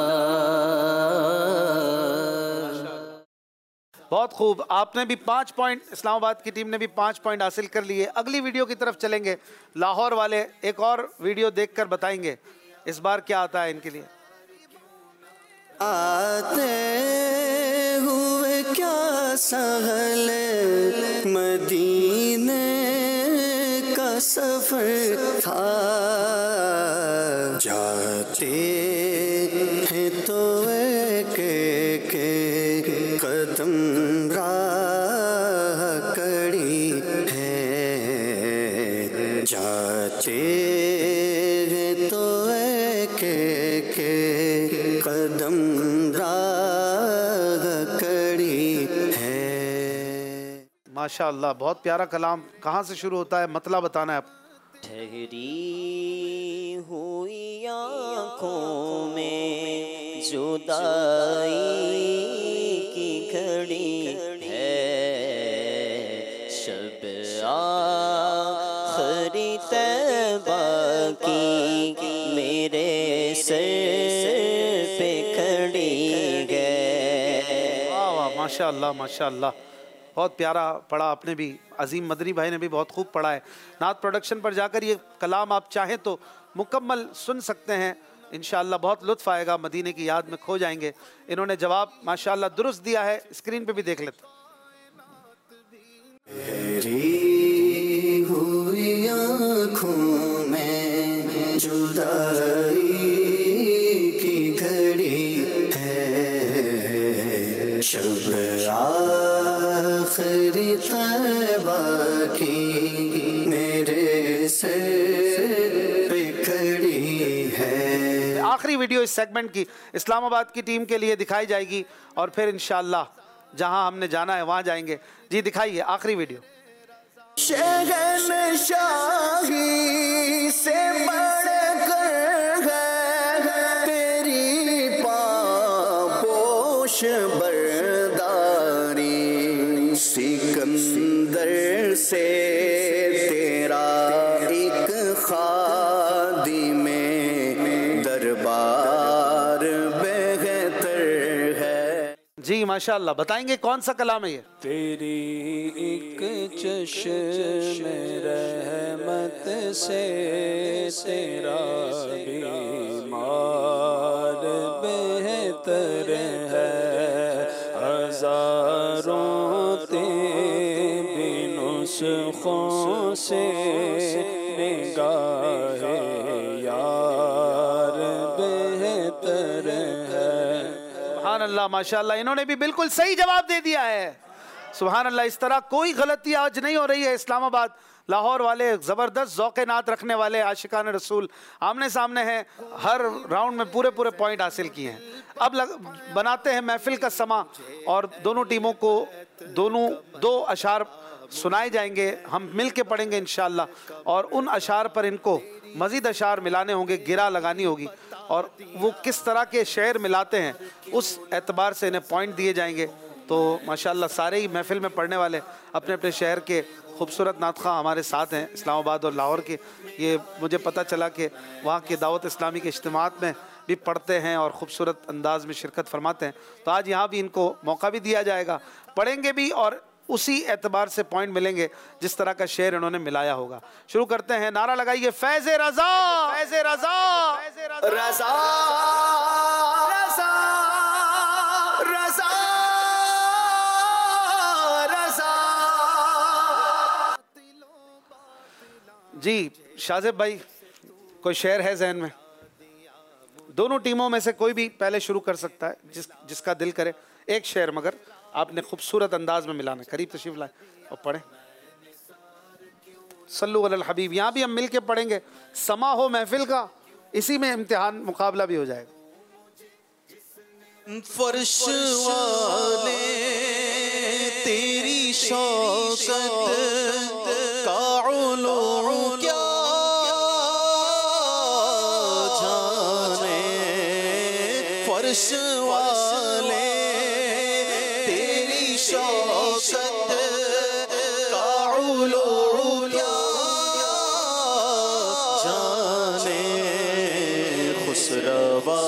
बहुत खूब। आपने भी पाँच पॉइंट, इस्लामाबाद की टीम ने भी पाँच पॉइंट हासिल कर लिए। अगली वीडियो की तरफ चलेंगे। लाहौर वाले एक और वीडियो देखकर बताएंगे इस बार क्या आता है इनके लिए। आते हुए क्या सहल मदीने का सफर था, जाते हैं तो एक एक कदम राह कड़ी है, जाते हैं तो एक एक कदम राह कड़ी है। माशाअल्लाह, बहुत प्यारा कलाम। कहाँ से शुरू होता है, मतलब बताना है आप। ठहरी हुई आँखों में जुदाई की घड़ी है, शब आखिरी तैबा की मेरे सर पे खड़ी है। वाह वाह, माशाअल्लाह माशाअल्लाह, बहुत प्यारा पढ़ा आपने भी। अजीम मदनी भाई ने भी बहुत खूब पढ़ा है। नात प्रोडक्शन पर जाकर ये कलाम आप चाहें तो मुकम्मल सुन सकते हैं, इंशाअल्लाह बहुत लुत्फ़ आएगा, मदीने की याद में खो जाएंगे। इन्होंने जवाब माशाअल्लाह दुरुस्त दिया है, स्क्रीन पे भी देख लेते। तेरी हुई आँखों में जुदाई की घड़ी है, शब आखिरी तैबा की मेरे सर पे खड़ी है। आखिरी वीडियो इस सेगमेंट की इस्लामाबाद की टीम के लिए दिखाई जाएगी और फिर इंशाअल्लाह जहां हमने जाना है वहां जाएंगे। जी दिखाइए आखिरी वीडियो। शहनशाही से बढ़कर है तेरी पापोश बरदारी, सिकंदर से तेरा एक खादिमे दरबार बेहतर है। जी माशाअल्लाह, बताएंगे कौन सा कलाम है ये? तेरी एक चश्म रहमत से तेरा बीमार बेहतर है, हजारों तेरी नुस्खों से निगाहे यार बेहतर है। सुभान अल्लाह माशाअल्लाह, इन्होंने भी बिल्कुल सही जवाब दे दिया है। सुभान अल्लाह, इस तरह कोई गलती आज नहीं हो रही है। इस्लामाबाद लाहौर वाले ज़बरदस्त ज़ौक़े नात रखने वाले आशिकान रसूल आमने सामने हैं, हर राउंड में पूरे पूरे पॉइंट हासिल किए हैं। अब लग, बनाते हैं महफिल का समा और दोनों टीमों को दोनों दो अशार सुनाए जाएंगे, हम मिल के पढ़ेंगे इंशाअल्लाह, और उन अशार पर इनको मज़ीद अशार मिलाने होंगे, गिरा लगानी होगी, और वो किस तरह के शेर मिलाते हैं उस एतबार से इन्हें पॉइंट दिए जाएंगे। तो माशाअल्लाह सारे ही महफिल में पढ़ने वाले अपने अपने शहर के खूबसूरत नातख़ा हमारे साथ हैं, इस्लामाबाद और लाहौर के। ये मुझे पता चला कि वहाँ के दावत इस्लामी के इज्तिमात में भी पढ़ते हैं और ख़ूबसूरत अंदाज में शिरकत फरमाते हैं। तो आज यहाँ भी इनको मौका भी दिया जाएगा, पढ़ेंगे भी और उसी एतबार से पॉइंट मिलेंगे जिस तरह का शेर इन्होंने मिलाया होगा। शुरू करते हैं, नारा लगाइए फैज़ रज़ा, फैज़ रज़ा, रज़ा रज़ा रज़ा रज़ा। जी शाज़िब भाई, कोई शेर है जहन में? दोनों टीमों में से कोई भी पहले शुरू कर सकता है, जिस जिसका दिल करे। एक शेर मगर आपने खूबसूरत अंदाज में मिलाना। करीब तशरीफ लाए और पढ़ें। सल्लु अलल हबीब। यहाँ भी हम मिल के पढ़ेंगे, समा हो महफिल का, इसी में इम्तिहान मुकाबला भी हो जाएगा। फर्श वाले तेरी शौकत का उलूम क्या जाने, फर्श वाले तेरी शौकत का उलूम क्या जाने, खुसरवा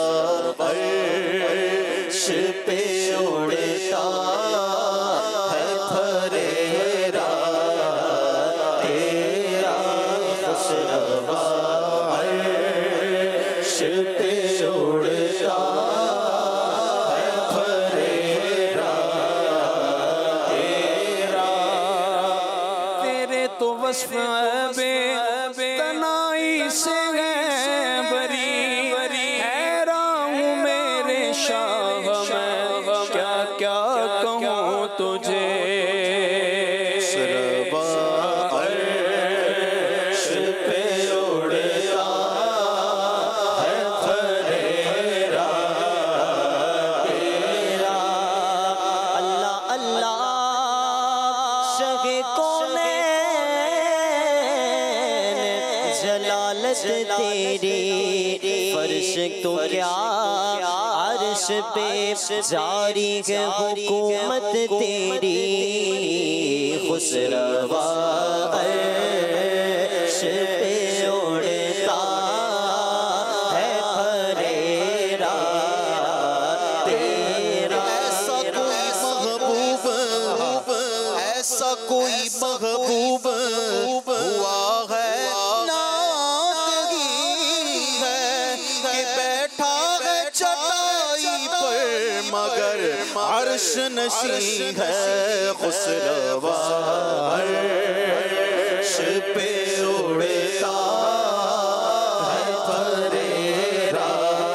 अर्श पे उड़ता है फरेरा तेरा, खुसरवा अर्श पे उड़ता है फरेरा तेरा। तेरे ये तो वस्फ बे तनाई से है बरी बरी, हैरान हूँ मेरे शाह मैं क्या क्या कहूँ तुझे। तेरी फर्श तो क्या अर्श पे जारी है हुकूमत तेरी, खुसरवा अर्श पे उड़ता है फरेरा तेरा। ऐसा कोई महबूब, ऐसा कोई महबूब हुआ है मगर अर्श नशी है, खुसरवा अर्श पे उड़ता है फरेरा।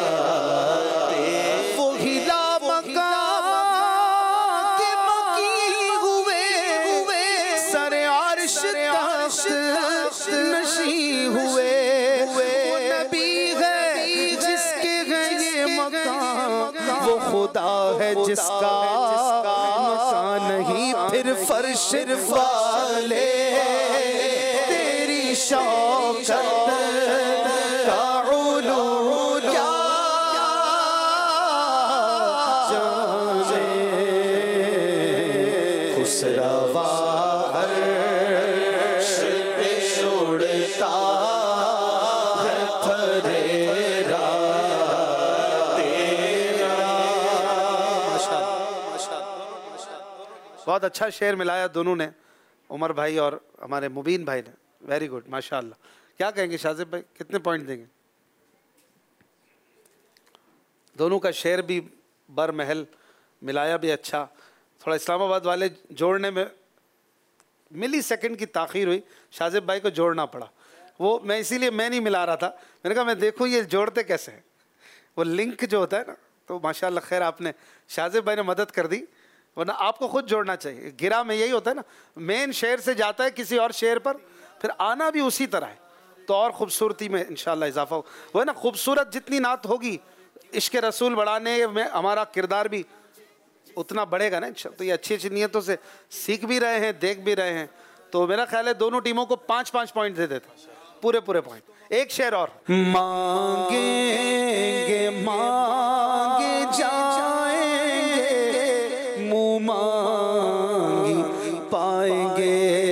वो हिला मक्का के मकी हुए हुए, सरे अर्श तख्त नशी हुए। वो नबी है जिसके है ये मक्का, वो खुदा है जिसका मकान नहीं। फिर फर्श वाले तेरी शौकत का उलू क्या जाने, खुसरवा अर्श पे उड़ता है फरेरा। बहुत अच्छा शेर मिलाया दोनों ने, उमर भाई और हमारे मुबीन भाई ने। वेरी गुड, माशाल्लाह। क्या कहेंगे शाजिब भाई, कितने पॉइंट देंगे? दोनों का शेर भी बरमहल, मिलाया भी अच्छा। थोड़ा इस्लामाबाद वाले जोड़ने में मिली सेकंड की ताख़ीर हुई, शाजिब भाई को जोड़ना पड़ा। वो मैं इसीलिए मैं नहीं मिला रहा था, मैंने कहा मैं देखूँ ये जोड़ते कैसे हैं। वो लिंक जो होता है ना, तो माशाल्लाह खैर आपने शाजिब भाई ने मदद कर दी, वरना आपको खुद जोड़ना चाहिए। गिरा में यही होता है ना, मेन शेर से जाता है किसी और शेर पर, फिर आना भी उसी तरह है, तो और ख़ूबसूरती में इंशाल्लाह इजाफा हो। वो है ना, खूबसूरत जितनी नात होगी, इश्क़ रसूल बढ़ाने में हमारा किरदार भी उतना बढ़ेगा ना। तो ये अच्छी अच्छी नीयतों से सीख भी रहे हैं, देख भी रहे हैं। तो मेरा ख्याल है दोनों टीमों को पाँच पाँच पॉइंट दे देते, पूरे पूरे पॉइंट। एक शेर और। मांगेंगे मांगे जाएंगे, मुँह मांगी पाएंगे।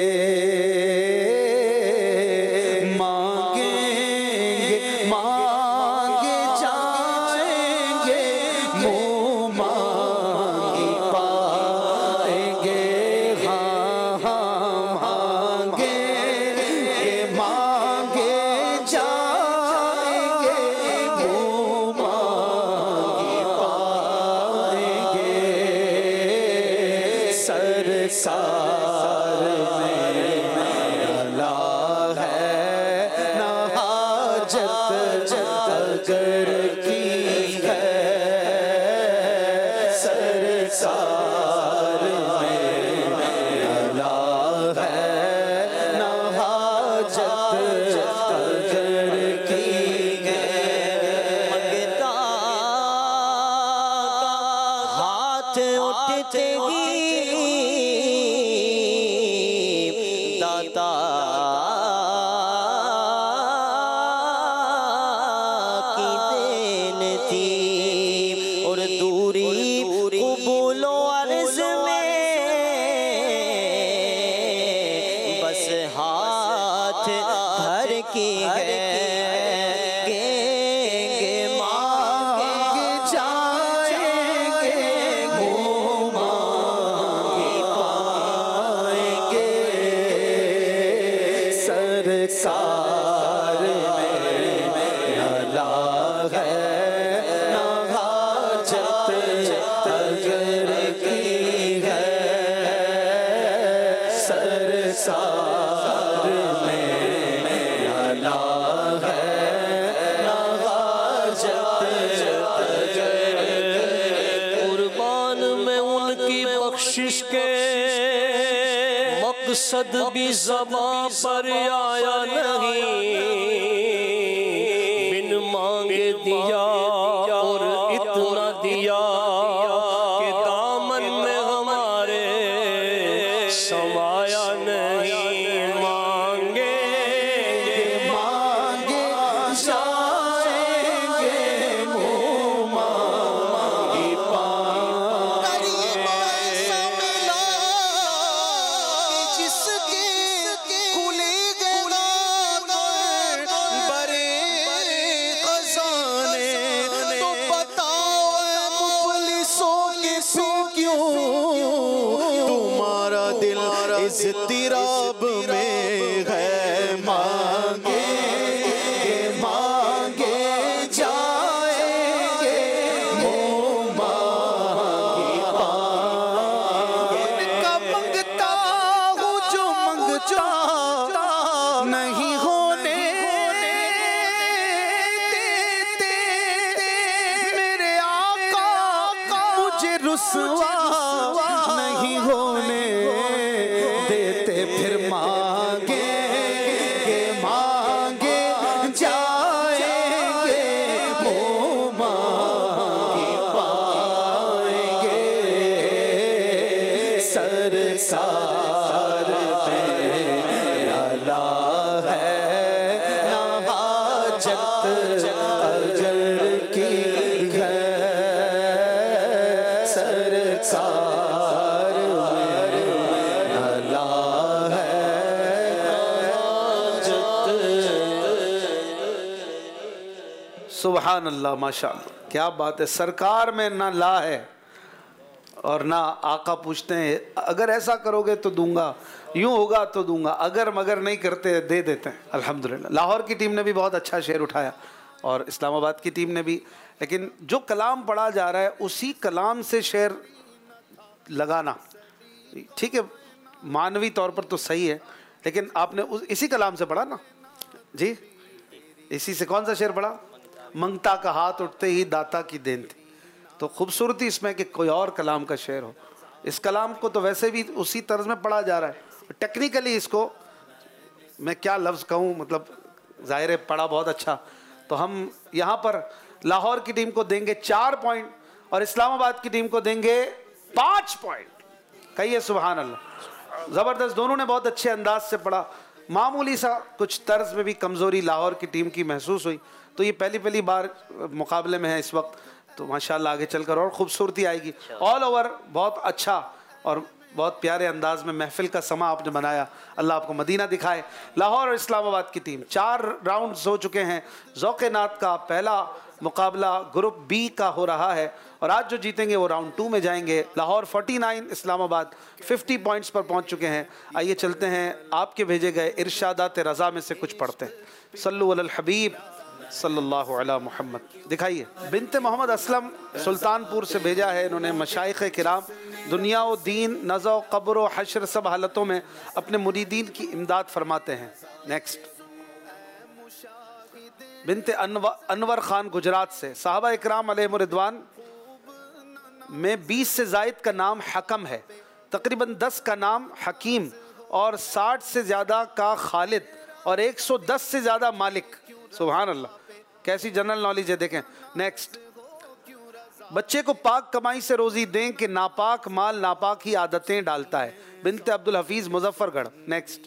मांगेंगे मांगे जाएंगे, मुँह मांगी पाएंगे। हाँ हाँ मांगेंगे मांगे जाएंगे, मुँह मांगी पाएंगे। सरकार में अला है ना हाजत अगर की है। सरकार में अला है ना हाजत अगर की है। मंगता हाथ उठते ही दाता की देन थी, और दूरी कबूलो अर्ज में बस हाथ भर के है। गेंगे मांगे जाएंगे, मुँह मांगी पाएंगे। सरकार में अला है ना हाजत अगर की है। सरकार वक्त भी ज़बां पर आया नहीं, बिन मांगे दिया और इतना दिया कि दामन में हमारे समाया नहीं। मांगे मांगे जाएंगे मुँह मांगी पाएंगे। जिसके खुले गए बड़े खजाने, तो बताओ मुफलिसों के सो क्यों तुम्हारा दिल इज़्तिराब में है। मांगे मांगे जाएंगे मुँह मांगी पाएंगे। का मंगता हूँ जो मंगता नहीं होने देते, मेरे आका मुझे रुसवा नहीं होने देते। फिर मांगे मांगे जाएंगे मुँह मांगी पाएंगे। सरकार मेरा ला है ना हाजत अजर की है। सरकार मेरा ला है सुभान अल्लाह, माशाअल्लाह, क्या बात है। सरकार में ना ला है और ना आका पूछते हैं अगर ऐसा करोगे तो दूंगा, यूं होगा तो दूंगा, अगर मगर नहीं करते दे देते हैं। अल्हम्दुलिल्लाह। लाहौर की टीम ने भी बहुत अच्छा शेर उठाया और इस्लामाबाद की टीम ने भी, लेकिन जो कलाम पढ़ा जा रहा है उसी कलाम से शेर लगाना, ठीक है, मानवी तौर पर तो सही है, लेकिन आपने उस इसी कलाम से पढ़ा ना जी, इसी से। कौन सा शेर पढ़ा? मंगता का हाथ उठते ही दाता की देन थी। तो खूबसूरती इसमें कि कोई और कलाम का शेर हो। इस कलाम को तो वैसे भी उसी तर्ज में पढ़ा जा रहा है, टेक्निकली इसको मैं क्या लफ्ज़ कहूँ, मतलब ज़ाहिर है पढ़ा बहुत अच्छा। तो हम यहाँ पर लाहौर की टीम को देंगे चार पॉइंट और इस्लामाबाद की टीम को देंगे पाँच पॉइंट। कहिए सुभान अल्लाह। ज़बरदस्त, दोनों ने बहुत अच्छे अंदाज से पढ़ा। मामूली सा कुछ तर्ज में भी कमज़ोरी लाहौर की टीम की महसूस हुई, तो ये पहली पहली बार मुकाबले में है इस वक्त, तो माशाल्लाह आगे चलकर और खूबसूरती आएगी। ऑल ओवर बहुत अच्छा और बहुत प्यारे अंदाज में महफिल का समा आपने बनाया। अल्लाह आपको मदीना दिखाए। लाहौर और इस्लामाबाद की टीम, चार राउंड्स हो चुके हैं। ज़ौक़ नात का पहला मुकाबला ग्रुप बी का हो रहा है और आज जो जीतेंगे वो राउंड टू में जाएंगे। लाहौर उनचास, इस्लामाबाद पचास पॉइंट्स पर पहुंच चुके हैं। आइए चलते हैं, आपके भेजे गए इरशादात रज़ा में से कुछ पढ़ते हैं। सल्लु अलल हबीब सल्लल्लाहु अला मुहम्मद। दिखाइए। बिनते मोहम्मद असलम सुल्तानपुर से भेजा है इन्होंने। मशाइख़ किराम दुनिया व दीन, नज़ा क़ब्र व हश्र सब हालतों में अपने मुरीदीन की इमदाद फरमाते हैं। नेक्स्ट। बिनते अनवर अनवर ख़ान गुजरात से। साहबा इकराम अलैहिम रिदवान में बीस से ज़ायद का नाम हकम है, तकरीबन दस का नाम हकीम और साठ से ज़्यादा का खालिद और एक सौ दस से ज़्यादा मालिक। सुभान अल्लाह, कैसी जनरल नॉलेज है, देखें। नेक्स्ट। बच्चे को पाक कमाई से रोज़ी दें कि नापाक माल नापाक ही आदतें डालता है। बिनते अब्दुल हफीज़ मुजफ्फरगढ़। नेक्स्ट।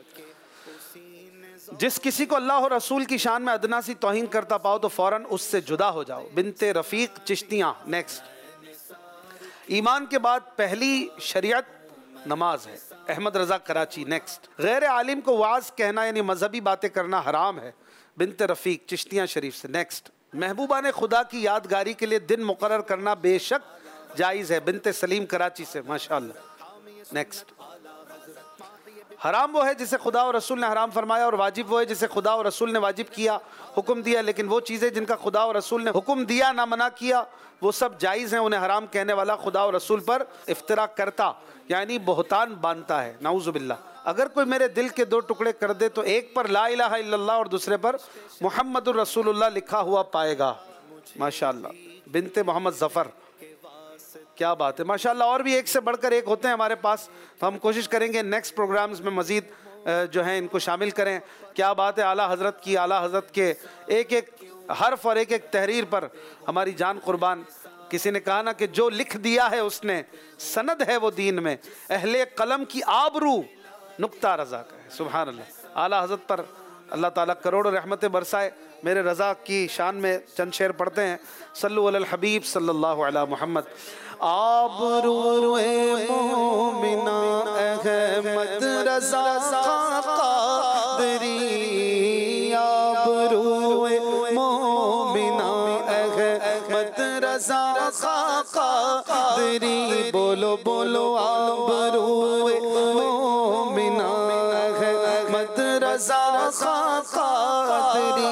जिस किसी को अल्लाह और रसूल की शान में अदना सी तौहीन करता पाओ तो फ़ौरन उससे जुदा हो जाओ। बिनते रफ़ीक चिश्तियाँ। नेक्स्ट। ईमान के बाद पहली शरीयत नमाज है। अहमद रज़ा कराची। नेक्स्ट। गैर आलिम को वाज कहना यानी मजहबी बातें करना हराम है। बिनते रफ़ीक चिश्तियाँ शरीफ से। नेक्स्ट। महबूबा ने खुदा की यादगारी के लिए दिन मुकर्रर करना बेशक जायज़ है। बिनते सलीम कराची से। माशाअल्लाह। नेक्स्ट। हराम वो है जिसे खुदा और रसूल ने हराम फरमाया और वाजिब वो है जिसे खुदा और रसूल ने वाजिब किया, हुक्म दिया। लेकिन वो चीज़ें जिनका खुदा और रसूल ने हुक्म दिया ना मना किया वो सब जायज़ हैं। उन्हें हराम कहने वाला खुदा और रसूल पर इफ्तिरा करता यानी बहतान बांधता है। नाउज़ुबिल्लाह। अगर कोई मेरे दिल के दो टुकड़े कर दे तो एक पर ला इलाहा इल्लल्लाह और दूसरे पर मुहम्मदुर रसूलुल्लाह लिखा हुआ पाएगा। माशाअल्लाह। बिनते मोहम्मद ज़फ़र। क्या बात है माशाल्लाह। और भी एक से बढ़कर एक होते हैं हमारे पास, तो हम कोशिश करेंगे नेक्स्ट प्रोग्राम्स में मज़ीद जो है इनको शामिल करें। क्या बात है, आला हज़रत की, आला हज़रत के एक एक हर्फ और एक एक तहरीर पर हमारी जान कुर्बान। किसी ने कहा ना कि जो लिख दिया है उसने सनद है वो दीन में, अहले कलम की आबरू नुक्ता रज़ा का है। सुभान अल्लाह। आला हज़रत पर अल्लाह ताला करोड़ों रहमतें बरसाए। मेरे रज़ा की शान में चंद शेर पढ़ते हैं। सल्लु अलल हबीब सल्लल्लाहु अलैहि मुहम्मद। आबरूए मोमिना अहमद रज़ा क़ादरी, आबरूए मोमिना अहमद रज़ा क़ादरी, बोलो बोलो आबरूए मोमिना अहमद रज़ा क़ादरी,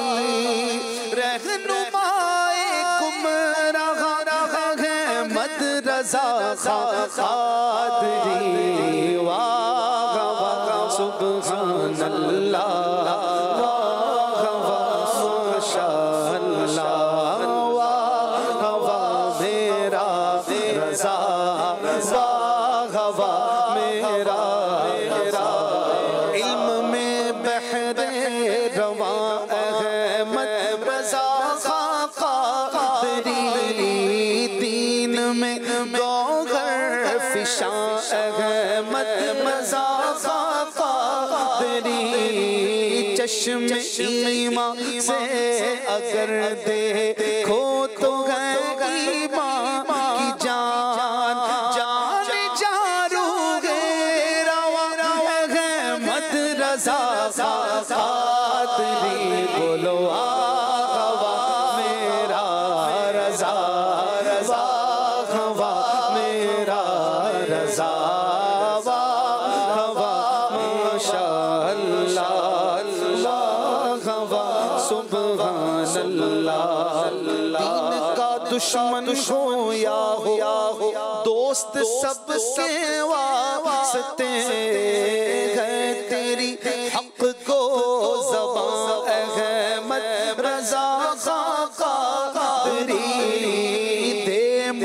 रहनुमाए गुमराह अहमद रज़ा क़ादरी, वाह वाह सुब्हान अल्लाह, वाह वाह माशाअल्लाह, वाह वाह मेरा रज़ा, वाह वाह मेरा रज़ा। इल्म में बहरे रवा अहमद रज़ा क़ादरी, दीन में गौहर फिशा अहमद रज़ा क़ादरी, चश्म ईमान से अगर देखो तो है ईमान की जान, जान जारूगे रवा अहमद रज़ा क़ादरी, बोलो आवा मेरा रज़ा, वाह वाह मेरा रज़ा, वाह वाह माशाअल्लाह, वाह वाह सुब्हान अल्लाह। दीन का दुश्मन हो या हो दोस्त सबके वास्ते है, तेरी हक को ज़बान अहमद रज़ा क़ादरी, दे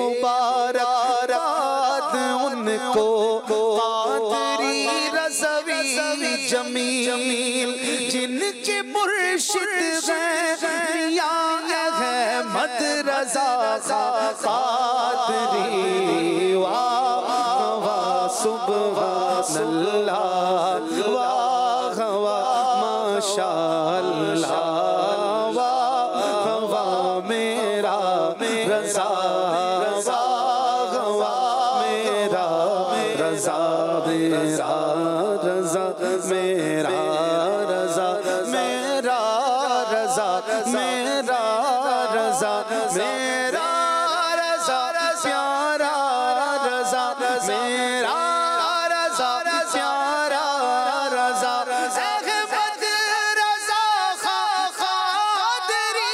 मुबारकात उनको क़ादरी रज़वी जमील, जिनके मुर्शिद हैं या अहमद रज़ा क़ादरी, वाह वाह सुब्हान अल्लाह, वाह वाह माशाअल्लाह, वाह वाह मेरा रज़ा, वाह वाह मेरा रज़ा, मेरा रज़ा, मेरा रज़ा, मेरा रज़ा, मेरा रज़ा, मेरा रज़ा प्यारा रज़ा, मेरा रज़ा प्यारा रज़ा, अहमद रज़ा क़ादरी,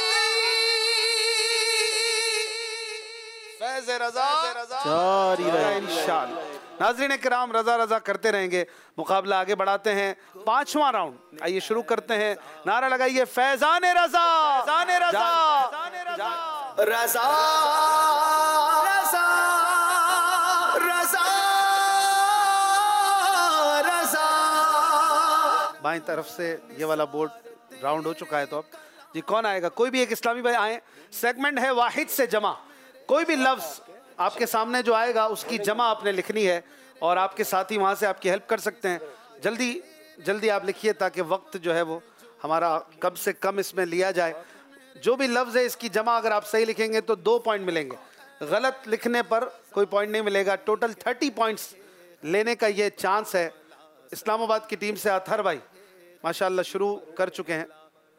फैज़ रज़ा जारी रहे इंशाअल्लाह। नाज़रीन किराम, रज़ा रज़ा करते रहेंगे। मुकाबला आगे बढ़ाते हैं, पांचवा राउंड आइए शुरू करते हैं। नारा लगाइए फैज़ान रज़ा, फैज़ान रज़ा, रज़ा रज़ा रज़ा रज़ा। बाईं तरफ से ये वाला बोर्ड राउंड हो चुका है, तो अब जी कौन आएगा? कोई भी एक इस्लामी भाई आए। सेगमेंट है वाहिद से जमा। कोई भी लफ्ज़ आपके सामने जो आएगा उसकी जमा आपने लिखनी है और आपके साथी वहाँ से आपकी हेल्प कर सकते हैं। जल्दी जल्दी आप लिखिए ताकि वक्त जो है वो हमारा कम से कम इसमें लिया जाए। जो भी लफ्ज़ है इसकी जमा अगर आप सही लिखेंगे तो दो पॉइंट मिलेंगे, गलत लिखने पर कोई पॉइंट नहीं मिलेगा। टोटल थर्टी पॉइंट्स लेने का ये चांस है। इस्लामाबाद की टीम से अतहर भाई माशाल्लाह शुरू कर चुके हैं।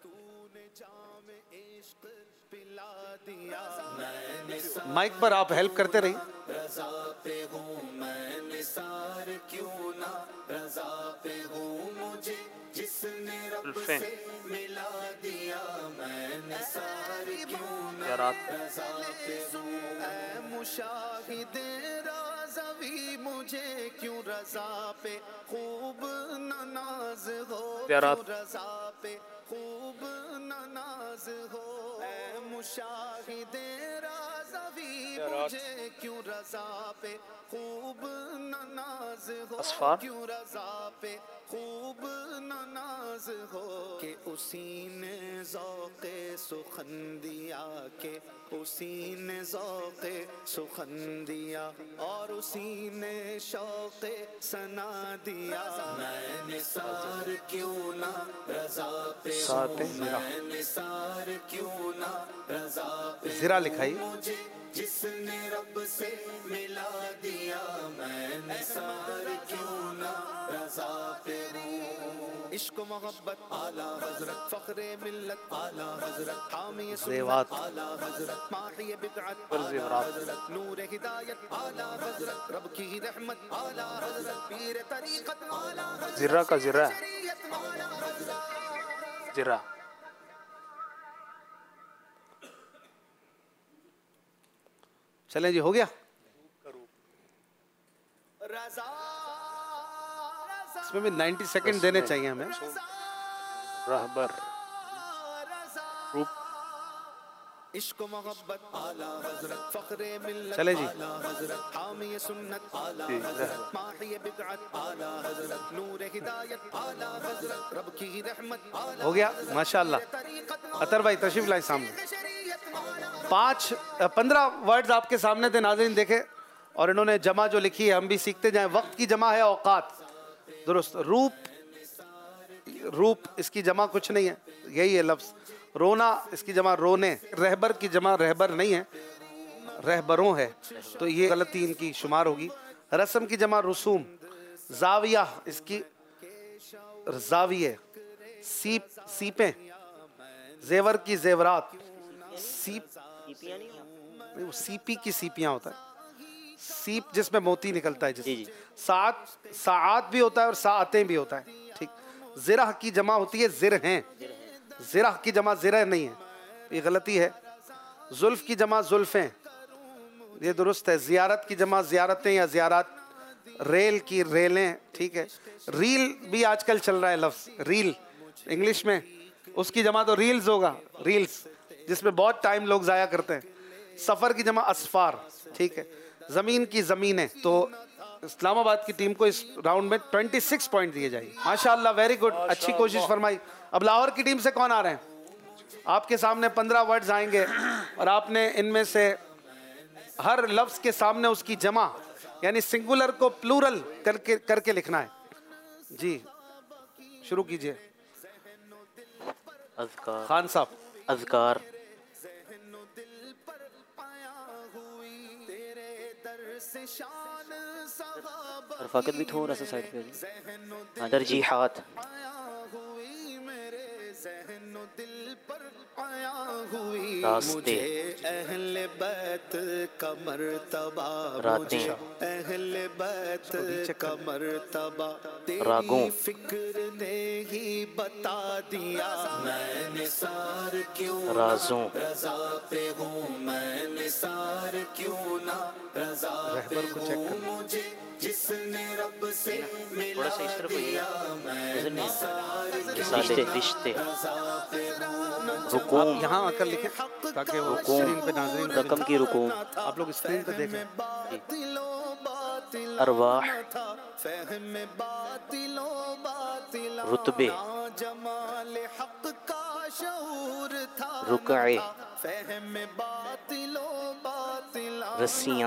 माइक पर आप हेल्प करते रहिए। रज़ा पे हूँ मैं निसार क्यों ना, रज़ा पे हूँ मुझे जिसने रब से मिला दिया, मैं निसार क्यों ना, रज़ा पे हूँ ऐ मुशाहिदे राज़वी, मुझे क्यों रज़ा पे खूब न नाज हो, रज़ा पे खूब न नाज हो, ऐ मुशाहिदे राज़ मुझे क्यों रज़ा पे खूब न नाज हो, अस्फार। क्यों रज़ा पे खूब न नाज हो, कि उसी ने ज़ौक़े सुखन दिया, के उसी ने ज़ौक़े सुखन दिया, और उसी ने शौक़े सना दिया। मैं निसार क्यों ना रज़ा पे साते हूँ, मैं निसार क्यों ना रज़ा पे ज़रा लिखाई मुझे जिसने रब से मिला दिया। मैं निसार क्यों ना रज़ा पे हूँ। इश्क मोहब्बत आला हज़रत, फ़ख्रे मिल्लत आला हज़रत, हामी ज़ेवात। सुन्नत आला हज़रत, माही बिदअत आला हज़रत, नूर हिदायत आला हज़रत, रब की रहमत आला हज़रत, पीर तरीक़त आला हज़रत, जिर्रा का जिर्रा शरीयत आला हज़रत। जिर्रा। चलें जी, हो गया। इसमें भी नब्बे सेकंड देने चाहिए हमें। रहबर रूप इश्क मोहब्बत आला हज़रत, फ़ख्रे मिल्लत चले जी। आला हज़रत, हामी सुन्नत आला जी, हज़रत, माही बिदअत आला हज़रत, नूर हिदायत आला हज़रत, रब की रहमत आला। हो गया माशाल्लाह। अतर भाई तशरीफ लाए सामने। पाँच पंद्रह वर्ड्स आपके सामने थे नाज़रीन, देखे, और इन्होंने जमा जो लिखी है हम भी सीखते जाएं। वक्त की जमा है औकात, दुरुस्त। रूप, रूप इसकी जमा कुछ नहीं है, यही है लफ्ज़। रोना इसकी जमा रोने। रहबर की जमा रहबर नहीं है, रहबरों है, तो ये गलती इनकी शुमार होगी। रस्म की जमा रसूम। जाविया इसकी जाविये। सीप सीपें। जेवर की जेवरात। सीप नहीं, वो सीपी की सीपियाँ होता है, सीप जिसमें मोती निकलता है। जिस सात सात भी होता है और सातें भी होता है, ठीक। ज़िरह की जमा होती है ज़िर हैं, ज़िरह की जमा ज़िरह नहीं है, ये गलती है। जुल्फ की जमा जुल्फ़ें, ये दुरुस्त है। ज़ियारत की जमा ज़ियारतें या ज़ियारत। रेल की रेलें, ठीक है। रील भी आजकल चल रहा है लफ्ज़, रील इंग्लिश में, उसकी जमा तो रील्स होगा, रील्स, जिसमें बहुत टाइम लोग ज़ाया करते हैं। सफ़र की जमा असफ़ार, ठीक है। ज़मीन की ज़मीनें। तो इस्लामाबाद की टीम को इस राउंड में छब्बीस पॉइंट दिए जाएंगे। माशाल्लाह, वेरी गुड, अच्छी कोशिश फरमाई। अब लाहौर की टीम से कौन आ रहे हैं? आपके सामने पंद्रह वर्ड्स आएंगे और आपने इनमें से हर लफ्ज़ के सामने उसकी जमा यानी सिंगुलर को प्लूरल करके करके लिखना है। जी शुरू कीजिए अज़कार। खान साहब। अज़कार। रफ़ाकत भी थोड़ा सा साइड पे हो जाए। तरजीहात। रास्ते। अहले बैत का मर्तबा, रातें। अहले बैत का मर्तबा, रागों। तेरी फिक्र ने ही बता दिया। मैं निसार क्यों राज़ों। रज़ा पे हूँ, मैं निसार क्यों ना रज़ा पे हूँ। मुझे जिसने रब से मिला दिया। मैं निसार रिश्ते रिश्ते। आप यहाँ आकर लिखें ताकि वो स्क्रीन पे नाज़रीन को रकम की रुकूम। आप लोग स्क्रीन पे देखें। अरवाह। रुतबे। रुकए। रस्सियाँ।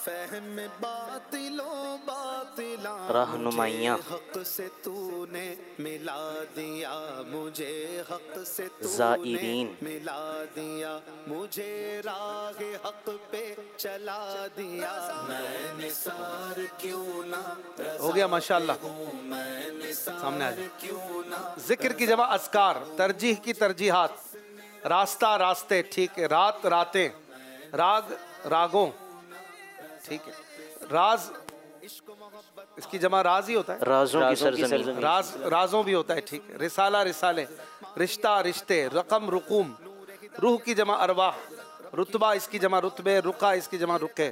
रहनुमाइयाँ। हक से तूने मिला दिया मुझे, हक से ज़ाइरीन। मिला दिया मुझे, राह हक पे चला दिया। मैं निसार क्यों ना हो गया माशाल्लाह। सामने आ जाए। जिक्र की जमा अस्कार। तरजीह की तरजीहात। रास्ता रास्ते, ठीक है। रात रातें। राग रागों, ठीक है। राज इसकी जमा राज ही होता है। राजों की सरजमीं। राज राजों भी होता है, ठीक है। रिसाला रिसाले। रिश्ता रिश्ते। रकम रुकूम। रूह की जमा अरवाह। रुतबा इसकी जमा रुतबे। रुका इसकी जमा रुके।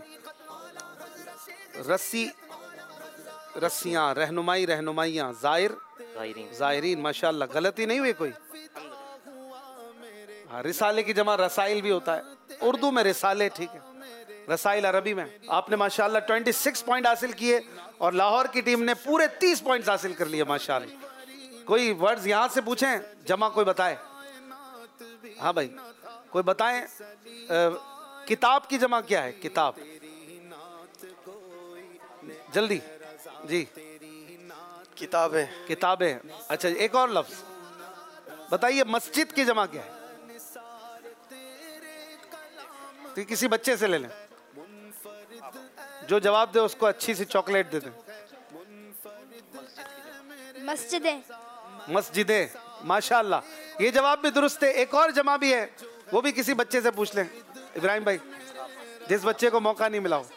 रस्सी रस्सियाँ। रहनुमाई रहनुमाइयाँ। जाहिर जाहिरीन। माशाल्लाह, गलती नहीं हुई कोई। हाँ, रिसाले की जमा रसाइल भी होता है, उर्दू में रिसाले, ठीक है। रसाइल अरबी में आपने माशाल्लाह छब्बीस पॉइंट हासिल किए और लाहौर की टीम ने पूरे तीस पॉइंट्स हासिल कर लिए माशाल्लाह। कोई वर्ड्स यहाँ से पूछें, जमा कोई बताए? हाँ भाई कोई बताएं, आ, किताब की जमा क्या है? किताब जल्दी जी। किताबें। किताबें, अच्छा एक और लफ्ज बताइए, मस्जिद की जमा क्या है? तो किसी बच्चे से ले लें, जो जवाब दे उसको अच्छी सी चॉकलेट दे दें। मस्जिदें। मस्जिदें, माशाल्लाह, ये जवाब भी दुरुस्त है। एक और जमा भी है, वो भी किसी बच्चे से पूछ लें। इब्राहिम भाई, जिस बच्चे को मौका नहीं मिला हो।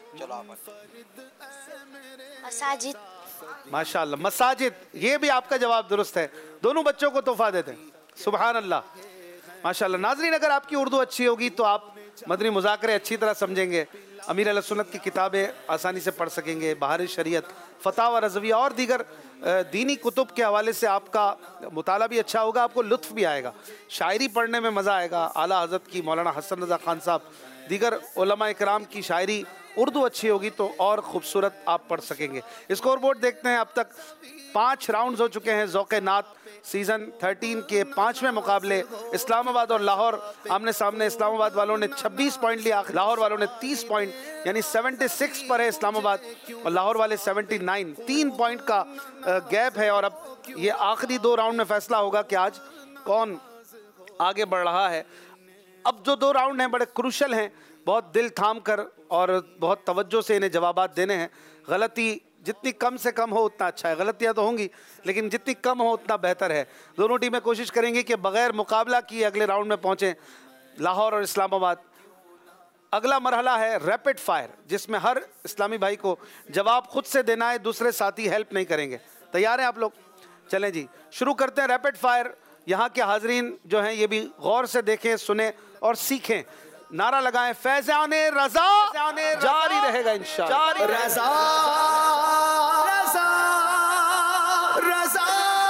मसाजिद। माशाल्लाह, मसाजिद, ये भी आपका जवाब दुरुस्त है। दोनों बच्चों को तोहफा देते हैं। सुभान अल्लाह, माशाल्लाह। नाजरीन, अगर आपकी उर्दू अच्छी होगी तो आप मदनी मुज़ाकरे अच्छी तरह समझेंगे, अमीर अहले सुन्नत की किताबें आसानी से पढ़ सकेंगे, बहार शरीयत, फतावा रज़विया और दीगर दीनी कुतुब के हवाले से आपका मुताला भी अच्छा होगा, आपको लुत्फ़ भी आएगा, शायरी पढ़ने में मज़ा आएगा। आला हज़रत की, मौलाना हसन रज़ा खान साहब, दीगर उलमा इकराम की शायरी उर्दू अच्छी होगी तो और ख़ूबसूरत आप पढ़ सकेंगे। स्कोर बोर्ड देखते हैं, अब तक पाँच राउंड्स हो चुके हैं। ज़ौक़े नात सीज़न थर्टीन के पाँचवें मुकाबले इस्लामाबाद और लाहौर आमने सामने। इस्लामाबाद वालों ने छब्बीस पॉइंट लिया, लाहौर वालों ने तीस पॉइंट, यानी छिहत्तर पर है इस्लामाबाद और लाहौर वाले उन्यासी। तीन पॉइंट का गैप है और अब ये आखिरी दो राउंड में फैसला होगा कि आज कौन आगे बढ़ रहा है। अब जो दो राउंड हैं बड़े क्रूशल हैं, बहुत दिल थाम कर और बहुत तवज्जो से इन्हें जवाबात देने हैं। गलती जितनी कम से कम हो उतना अच्छा है, गलतियां तो होंगी लेकिन जितनी कम हो उतना बेहतर है। दोनों टीमें कोशिश करेंगी कि बगैर मुकाबला किए अगले राउंड में पहुंचें, लाहौर और इस्लामाबाद। अगला मरहला है रैपिड फायर, जिसमें हर इस्लामी भाई को जवाब खुद से देना है, दूसरे साथी हेल्प नहीं करेंगे। तैयार हैं आप लोग? चलें जी, शुरू करते हैं रैपिड फायर। यहाँ के हाजरीन जो हैं ये भी गौर से देखें, सुने और सीखें। नारा लगाएं, फैज़ाने रज़ा जारी रहेगा इंशाअल्लाह। रज़ा रज़ा रज़ा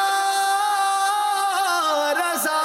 रज़ा।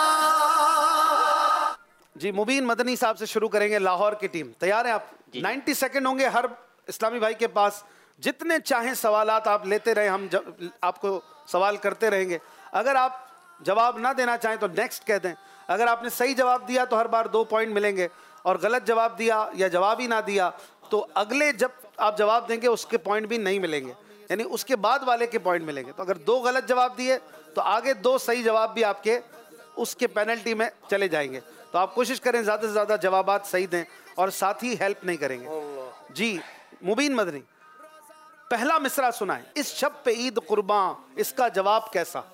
जी, मुबीन मदनी साहब से शुरू करेंगे, लाहौर की टीम। तैयार हैं आप? नब्बे सेकंड होंगे हर इस्लामी भाई के पास, जितने चाहें सवालात आप लेते रहें, हम जब, आपको सवाल करते रहेंगे। अगर आप जवाब ना देना चाहें तो नेक्स्ट कह दें। अगर आपने सही जवाब दिया तो हर बार दो पॉइंट मिलेंगे, और गलत जवाब दिया या जवाब ही ना दिया तो अगले जब आप जवाब देंगे उसके पॉइंट भी नहीं मिलेंगे, यानी उसके बाद वाले के पॉइंट मिलेंगे। तो अगर दो गलत जवाब दिए तो आगे दो सही जवाब भी आपके उसके पेनल्टी में चले जाएंगे। तो आप कोशिश करें ज़्यादा से ज़्यादा जवाबात सही दें और साथ ही हेल्प नहीं करेंगे। जी, मुबीन मदनी, पहला मिसरा सुनाएं, इस शब पे ईद कुर्बान, इसका जवाब कैसा?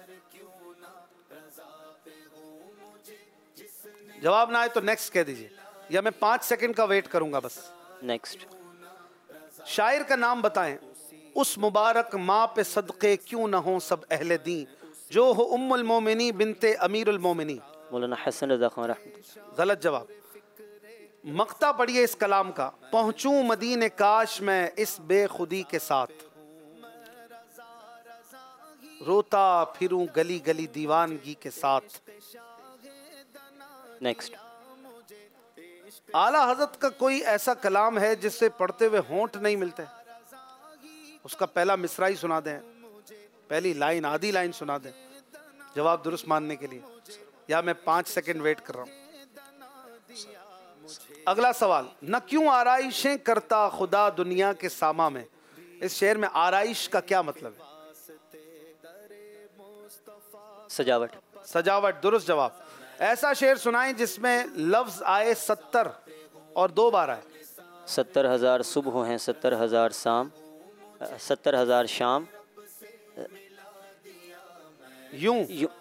जवाब ना आए तो नेक्स्ट कह दीजिए, या मैं पाँच सेकंड का वेट करूंगा बस। नेक्स्ट। शायर का नाम बताएं, उस मुबारक माँ पे सदक़े क्यों न हो सब अहले दी, जो हो उम्मुल मोमिनी बिनते अमीरुल मोमिनी। मौलाना हसन रज़ा खान रहमतुल्लाह। गलत जवाब। मक्ता पढ़िए इस कलाम का, पहुंचूं मदीने काश मैं इस बेखुदी के साथ, रोता फिरूं गली गली दीवानगी के साथ। नेक्स्ट। आला हजरत का कोई ऐसा कलाम है जिससे पढ़ते हुए होंठ नहीं मिलते? उसका पहला मिसरा ही सुना दें, पहली लाइन, आधी लाइन सुना दें जवाब दुरुस्त मानने के लिए, या मैं पाँच सेकंड वेट कर रहा हूँ। अगला सवाल, न क्यों आराइशें करता खुदा दुनिया के सामा में। इस शेर में आराइश का क्या मतलब है? सजावट। सजावट, दुरुस्त जवाब। ऐसा शेर सुनाएं जिसमें लफ्ज आए सत्तर और दो बार आए। सत्तर हजार सुबह हैं, सत्तर हजार शाम, सत्तर हजार शाम, यूं यूं।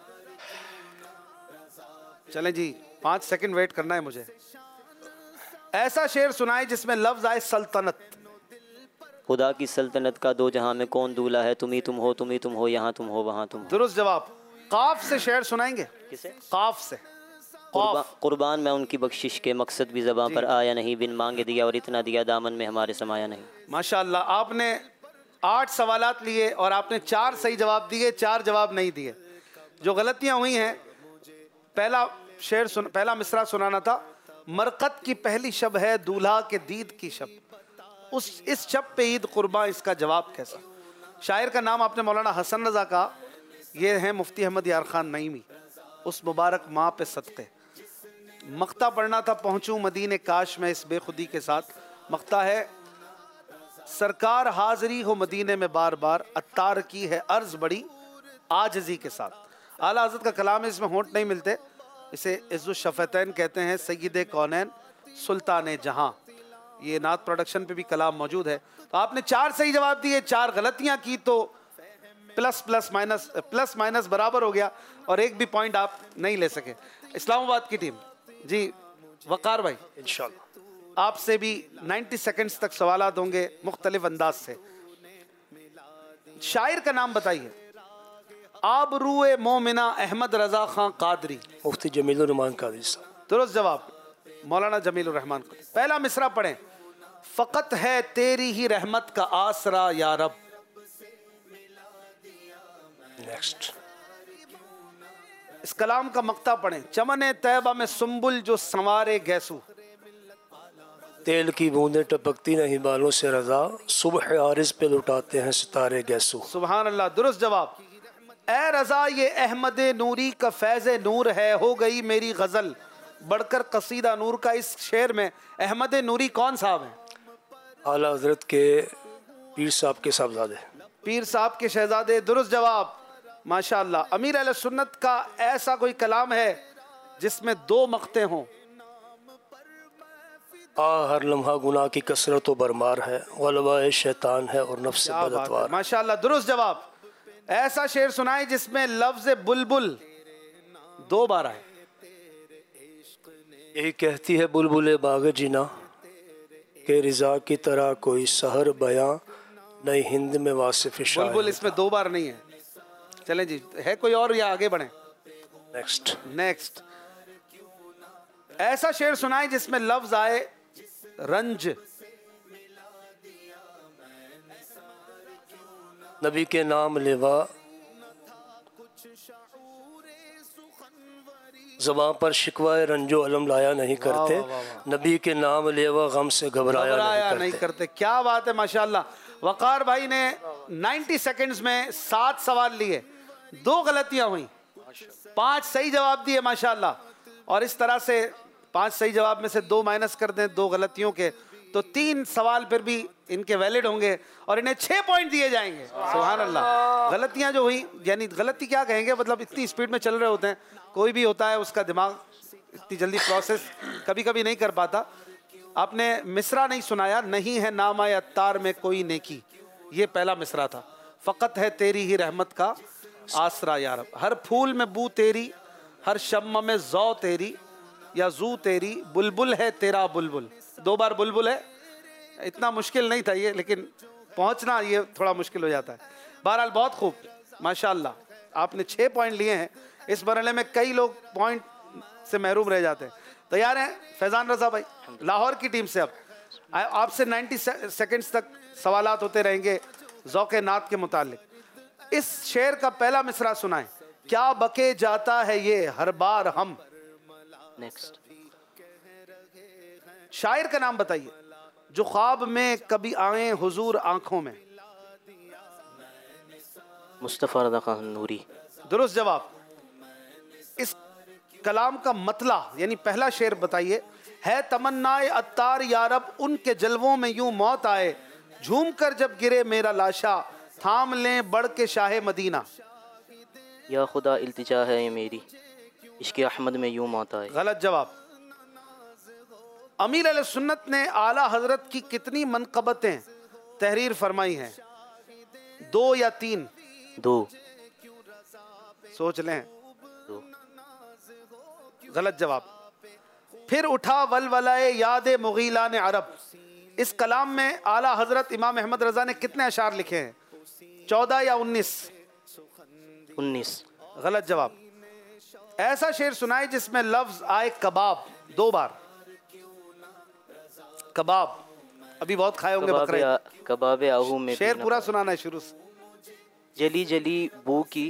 चलें जी, पाँच सेकंड वेट करना है मुझे। ऐसा शेर सुनाए जिसमें लफ्ज आए सल्तनत। खुदा की सल्तनत का दो जहां में कौन दूल्हा है, तुम ही तुम हो, तुम ही तुम हो, यहाँ तुम हो, वहाँ तुम हो। दुरुस्त जवाब। काफ से शेर सुनाएंगे? किसे? काफ से। कुर्बा, कुर्बान मैं उनकी बख्शिश के, मकसद भी ज़बां पर आया नहीं, बिन मांगे दिया और इतना दिया दामन में हमारे समाया नहीं। माशाअल्लाह, आपने आठ सवालात लिए और आपने चार सही जवाब दिए, चार जवाब नहीं दिए। जो गलतियां हुई हैं, पहला शेर सुन, पहला मिसरा सुनाना था, मरकत की पहली शब है दूल्हा के दीद की शब। उस इस शब पे ईद कुर्बा, इसका जवाब कैसा? शायर का नाम आपने मौलाना हसन रज़ा का, ये हैं मुफ्ती अहमद यार खान नईमी। उस मुबारक माँ पे सदक़े मख्ता पढ़ना था, पहुँचूँ मदीने काश मैं इस बेखुदी के साथ। मख्ता है, सरकार हाज़री हो मदीने में बार बार, अत्तार की है अर्ज़ बड़ी आजज़ी के साथ। आला हज़रत का कलाम है, इसमें होंठ नहीं मिलते, इसे इज़्ज़ुल शफ़तैन कहते हैं, सय्यिदे कौनैन सुल्तान जहाँ। ये नात प्रोडक्शन पे भी कलाम मौजूद है। तो आपने चार सही जवाब दिए, चार गलतियां की, तो plus plus minus plus minus बराबर हो गया और एक भी पॉइंट आप नहीं ले सके। इस्लामाबाद की टीम जी, वकार भाई इंशाल्लाह आपसे भी नब्बे सेकंड्स तक सवालात होंगे मुख्तलिफ अंदाज से। शायर का नाम बताइए। आबरूए मोमिना अहमद रजा खां कादरी। मुफ्ती जमीलुर रहमान कादरी साहब। दुरुस्त जवाब, मौलाना जमीलुर रहमान। पहला मिसरा पढ़ें। फ़कत है तेरी ही रहमत का आसरा या रब। नेक्स्ट। इस कलाम का मक्ता पढ़ें। चमन तैबा में सुम्बुल जो संवारे गैसू। तेल की बूंदें टपकती नहीं बालों से रजा, सुबह आरिज़ पे लुटाते हैं सितारे गैसू। सुभान अल्लाह। दुरुस्त जवाब। ए रजा ये अहमद नूरी का फैज़ नूर है, हो गई मेरी गज़ल बढ़कर कसीदा नूर का। इस शेर में अहमद नूरी कौन साहब हैं? आला हजरत के पीर साहब के साहबजादे। पीर साहब के शहजादे। दुरुस्त जवाब, माशाअल्लाह। अमीर अहले सुन्नत का ऐसा कोई कलाम है जिसमें दो मक्ते हों? आ हर लम्हा गुनाह की कसरत व बरमार है, गलबा शैतान है और नफ्स बदतवार। माशाअल्लाह। दुरुस्त जवाब। ऐसा शेर सुनाए जिसमें लफ्ज़ बुलबुल दो बार आए। यही कहती है बुलबुल बाग जीना के रिजा की तरह कोई सहर बयां नई हिंद में वासिफ शाह। बुलबुल इसमें दो बार नहीं है। चलें जी, है कोई और या आगे बढ़ें? नेक्स्ट। नेक्स्ट। ऐसा शेर सुनाए जिसमें लफ्ज आए रंज। नबी के नाम लेवा ज़बां पर शिकवाए रंजो अलम लाया नहीं करते, नबी के नाम लेवा गम से घबराया नहीं, नहीं करते। क्या बात है, माशाल्लाह। वकार भाई ने नब्बे सेकंड्स में सात सवाल लिए, दो गलतियां हुई, पांच सही जवाब दिए माशाल्लाह। और इस तरह से पांच सही जवाब में से दो माइनस कर दें दो गलतियों के, तो तीन सवाल फिर भी इनके वैलिड होंगे और इन्हें छह पॉइंट दिए जाएंगे। सुभान अल्लाह। गलतियां जो हुई, यानी गलती क्या कहेंगे, मतलब इतनी स्पीड में चल रहे होते हैं, कोई भी होता है उसका दिमाग इतनी जल्दी प्रोसेस कभी कभी नहीं कर पाता। आपने मिसरा नहीं सुनाया, नहीं है नामा अत्तार में कोई नेकी, ये पहला मिसरा था। फ़कत है तेरी ही रहमत का आसरा या रब। हर फूल में बू तेरी, हर शम्म में जौ तेरी, या जू तेरी, बुलबुल है तेरा बुलबुल। दो बार बुलबुल है, इतना मुश्किल नहीं था ये, लेकिन पहुंचना ये थोड़ा मुश्किल हो जाता है। बहरहाल बहुत खूब, माशाल्लाह। आपने छः पॉइंट लिए हैं। इस मरहले में कई लोग पॉइंट से महरूम रह जाते हैं। तैयार हैं फैज़ान रज़ा भाई? लाहौर की टीम से अब आपसे नब्बे सेकंड्स तक सवालात होते रहेंगे ज़ौक़े नात के मुतालिक। इस शेर का पहला मिसरा सुनाएं। क्या बके जाता है ये हर बार हम। नेक्स्ट। शायर का नाम बताइए जो ख्वाब में कभी आए हुजूर आंखों में। मुस्तफ़ा रज़ा खान नूरी। दुरुस्त जवाब। इस कलाम का मतला यानी पहला शेर बताइए। है तमन्नाए अत्तार यारब उनके जलवों में यूं मौत आए, झूम कर जब गिरे मेरा लाशा, थाम लें बढ़ के शाहे मदीना। या खुदा इल्तिजा है ये मेरी, इश्क़ अहमद में यूं मौत आए। गलत जवाब। अमीर अहले सुन्नत ने आला हजरत की कितनी मनकबतें तहरीर फरमाई हैं? दो या तीन? दो। सोच लें। दो। गलत जवाब। फिर उठा वलवलाए याद मुगीला ने अरब। इस कलाम में आला हजरत इमाम अहमद रजा ने कितने अशार लिखे हैं? चौदह या उन्नीस? उन्नीस। गलत जवाब। ऐसा शेर सुनाए जिसमें लफ्ज आए कबाब दो बार। कबाब अभी बहुत खाए होंगे बकरे। कबाब आहू में। शेर पूरा सुनाना है शुरू से। जली जली बू की,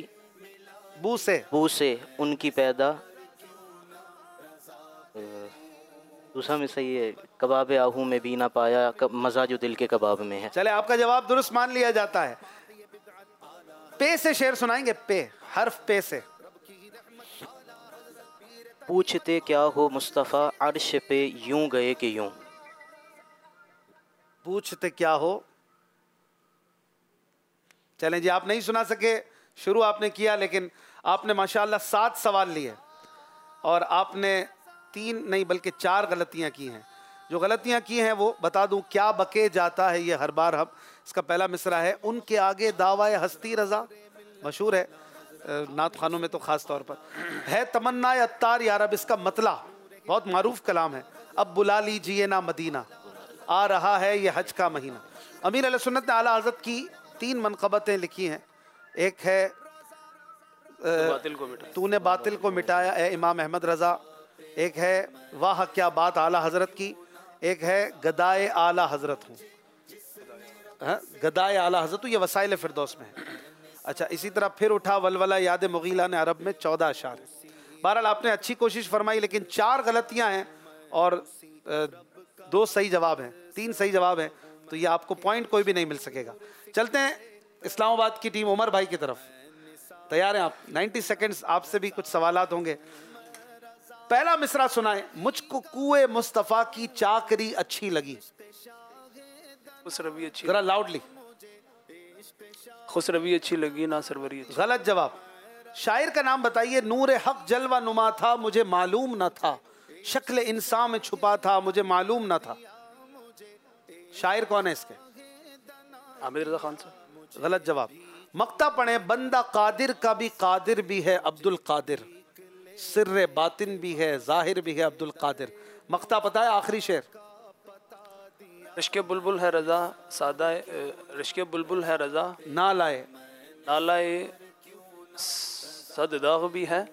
बू से, बू से उनकी पैदा, दूसरा मिसरा ये कबाब आहू में भी ना पाया, मज़ा जो दिल के कबाब में है। चले, आपका जवाब दुरुस्त मान लिया जाता है। पे से शेर सुनाएंगे, पे, हर्फ पे से। पूछते क्या हो मुस्तफ़ा अर्श पे यूं गए कि यूं। पूछते क्या हो, चलें जी, आप नहीं सुना सके, शुरू आपने किया, लेकिन आपने माशाल्लाह सात सवाल लिए और आपने तीन नहीं बल्कि चार गलतियां की हैं। जो गलतियां की हैं वो बता दूं, क्या बके जाता है ये हर बार हम, इसका पहला मिसरा है, उनके आगे दावा हस्ती रजा, मशहूर है नात खानों में तो ख़ास तौर पर, है तमन्ना अत्तार यारब, इसका मतला बहुत मारूफ कलाम है, अब बुला लीजिए ना मदीना, आ रहा है ये हज का महीना। अमीर अहले सुन्नत ने आला हज़रत की तीन मनक़बतें लिखी हैं, एक है तूने बातिल को मिटाया ए इमाम अहमद रज़ा, एक है वाह क्या बात आला हज़रत की, एक है गदाए आला हज़रत हूँ, गदाए आला हज़रत हूँ, ये वसाइल फिरदौस में है। अच्छा, इसी तरह फिर उठा वलवला याद मुगीला ने अरब में चौदह अशार है। बहरहाल आपने अच्छी कोशिश फरमाई, लेकिन चार गलतियाँ हैं और दो सही जवाब हैं, तीन सही जवाब हैं, तो ये आपको पॉइंट कोई भी नहीं मिल सकेगा। चलते हैं इस्लामाबाद की टीम उमर भाई की तरफ, तैयार हैं आप? नब्बे सेकंड्स, आपसे भी कुछ सवालात होंगे। पहला मिसरा सुनाए, मुझको कुए मुस्तफ़ा की चाकरी अच्छी लगी। खुसरवी अच्छी, जरा लाउडली। खुसरवी अच्छी लगी ना सरवरी अच्छी। गलत जवाब। शायर का नाम बताइए। नूर हक जलवा नुमा था मुझे मालूम न था, शक्ल इंसान में छुपा था मुझे मालूम न था। शायर कौन है इसके? आमिर रज़ा खान साहब। गलत जवाब। मक्ता पढ़े, बंदा कादिर का भी कादिर भी है अब्दुल कादिर, सिर्रे बातिन भी है जाहिर भी है अब्दुल कादिर। मक्ता पता है आखिरी शेर? रिश्के बुलबुल है रजा सादा, रिश्के बुलबुल है रजा ना लाए ना लाए सद दाग भी है,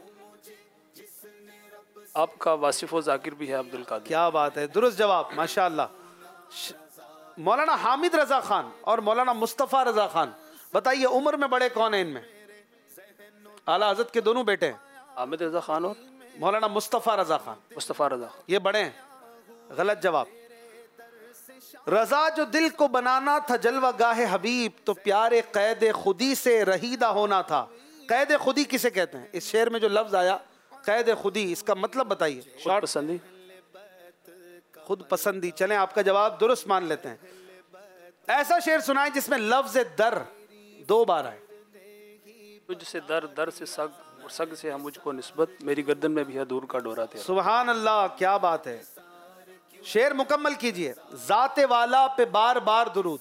आपका वासिफ व जाकिर भी है अब्दुल कादिर। क्या बात है, दुरुस्त जवाब माशाअल्लाह। मौलाना हामिद रजा खान और मौलाना मुस्तफ़ा रजा खान, बताइए उम्र में बड़े कौन है इनमें? आला हज़रत के दोनों बेटे हैं, हामिद रजा खान और मौलाना मुस्तफ़ा रजा खान। मुस्तफ़ा रजा, ये बड़े हैं। गलत जवाब। रजा जो दिल को बनाना था जलवा गाहे हबीब, तो प्यारे कैद खुदी से रहीदा होना था। कैद खुदी किसे कहते हैं? इस शेर में जो लफ्ज आया कैद खुदी, इसका मतलब बताइए। खुद पसंदी। खुद पसंदी। चलें, आपका जवाब दुरुस्त मान लेते हैं। ऐसा शेर सुनाए जिसमें लफ्ज दर दो बार आए। तुझसे दर, दर से सग, और सग से हम मुझको निस्बत, मेरी गर्दन में भी है दूर का डोरा तेरा। सुभान अल्लाह, क्या बात है। शेर मुकम्मल कीजिए। जाते वाला पे बार बार दुरूद।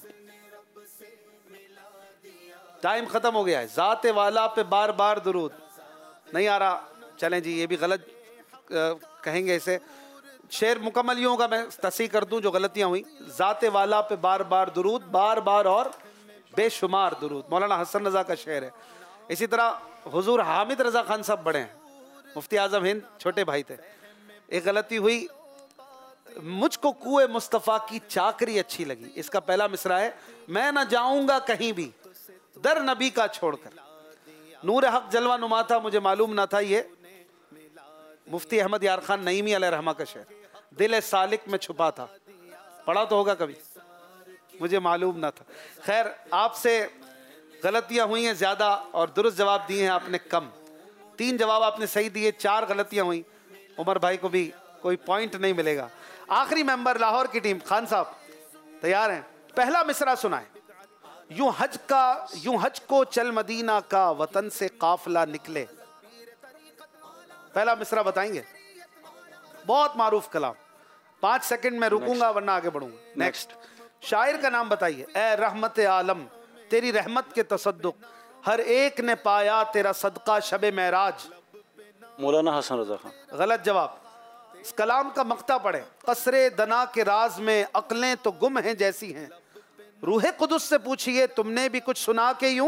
टाइम खत्म हो गया है। जाते वाला पे बार बार दुरूद नहीं आ रहा। चलें जी, ये भी गलत कहेंगे इसे। शेर मुकम्मल यूं होगा, मैं तस्हीह कर दूं जो गलतियां हुई। जाते वाला पे बार बार दुरूद, बार बार और बेशुमार दुरूद, मौलाना हसन रजा का शेर है। इसी तरह हुजूर हामिद रजा खान साहब बड़े हैं, मुफ्ती आजम हिंद छोटे भाई थे। एक गलती हुई, मुझको कुए मुस्तफ़ा की चाकरी अच्छी लगी। इसका पहला मिसरा है, मैं न जाऊंगा कहीं भी दर नबी का छोड़कर, नूर हक जलवा नुमा था मुझे मालूम न था। ये मुफ्ती अहमद यार खान नईमी अलैहि रहमा का शेर। दिल सालिक में छुपा था, पढ़ा तो होगा कभी, मुझे मालूम ना था। खैर, आपसे गलतियां हुई हैं ज़्यादा और दुरुस्त जवाब दिए हैं आपने कम। तीन जवाब आपने सही दिए, चार गलतियां हुई। उमर भाई को भी कोई पॉइंट नहीं मिलेगा। आखिरी मेंबर लाहौर की टीम, खान साहब तैयार हैं? पहला मिसरा सुनाए। यूं हज का यूं हज को चल मदीना का, वतन से काफला निकले। पहला मिसरा बताएंगे? बहुत मारूफ कलाम। पांच सेकंड में रुकूंगा वरना आगे बढ़ूंगा। नेक्स्ट। शायर का नाम बताइए। ए रहमत आलम, तेरी रहमत के तसद्दुक हर एक ने पाया तेरा सदका शबे महराज। मौलाना हसन रजा खान। गलत जवाब। इस कलाम का मक्ता पढ़े। कसरे दना के राज में अक्लें तो गुम हैं जैसी हैं, रूहे कुदुस से पूछिए तुमने भी कुछ सुना के यूं।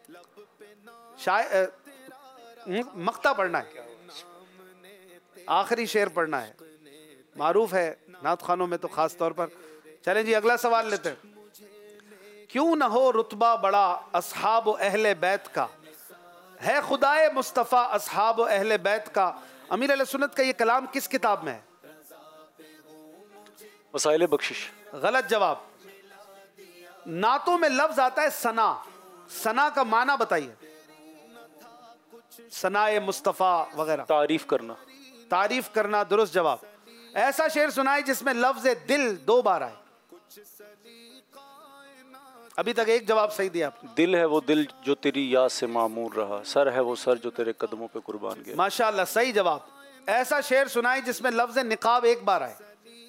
शायर मक्ता पढ़ना है, आखिरी शेर पढ़ना है, मारूफ है नात खानों में तो खास तौर पर। चलें जी, अगला सवाल लेते हैं। क्यों न हो रुतबा बड़ा असहाब अहले बैत का, है खुदाए मुस्तफ़ा असहाब अहले बैत का। अमीर अहले सुन्नत का ये कलाम किस किताब में है? वसाइल बख्शिश। गलत जवाब। नातों में लफ्ज आता है सना, सना का माना बताइए। सनाए मुस्तफ़ा वगैरह। तारीफ करना। तारीफ करना, दुरुस्त जवाब। ऐसा शेर सुनाए जिसमें लफ्ज दिल दो बार आए। अभी तक एक जवाब सही दिया आपने। दिल है वो दिल जो तेरी याद से मामूर रहा, सर है वो सर जो तेरे कदमों पे कुर्बान गया। माशाअल्लाह, सही जवाब। ऐसा शेर सुनाए जिसमें लफ्ज निकाब एक बार आए।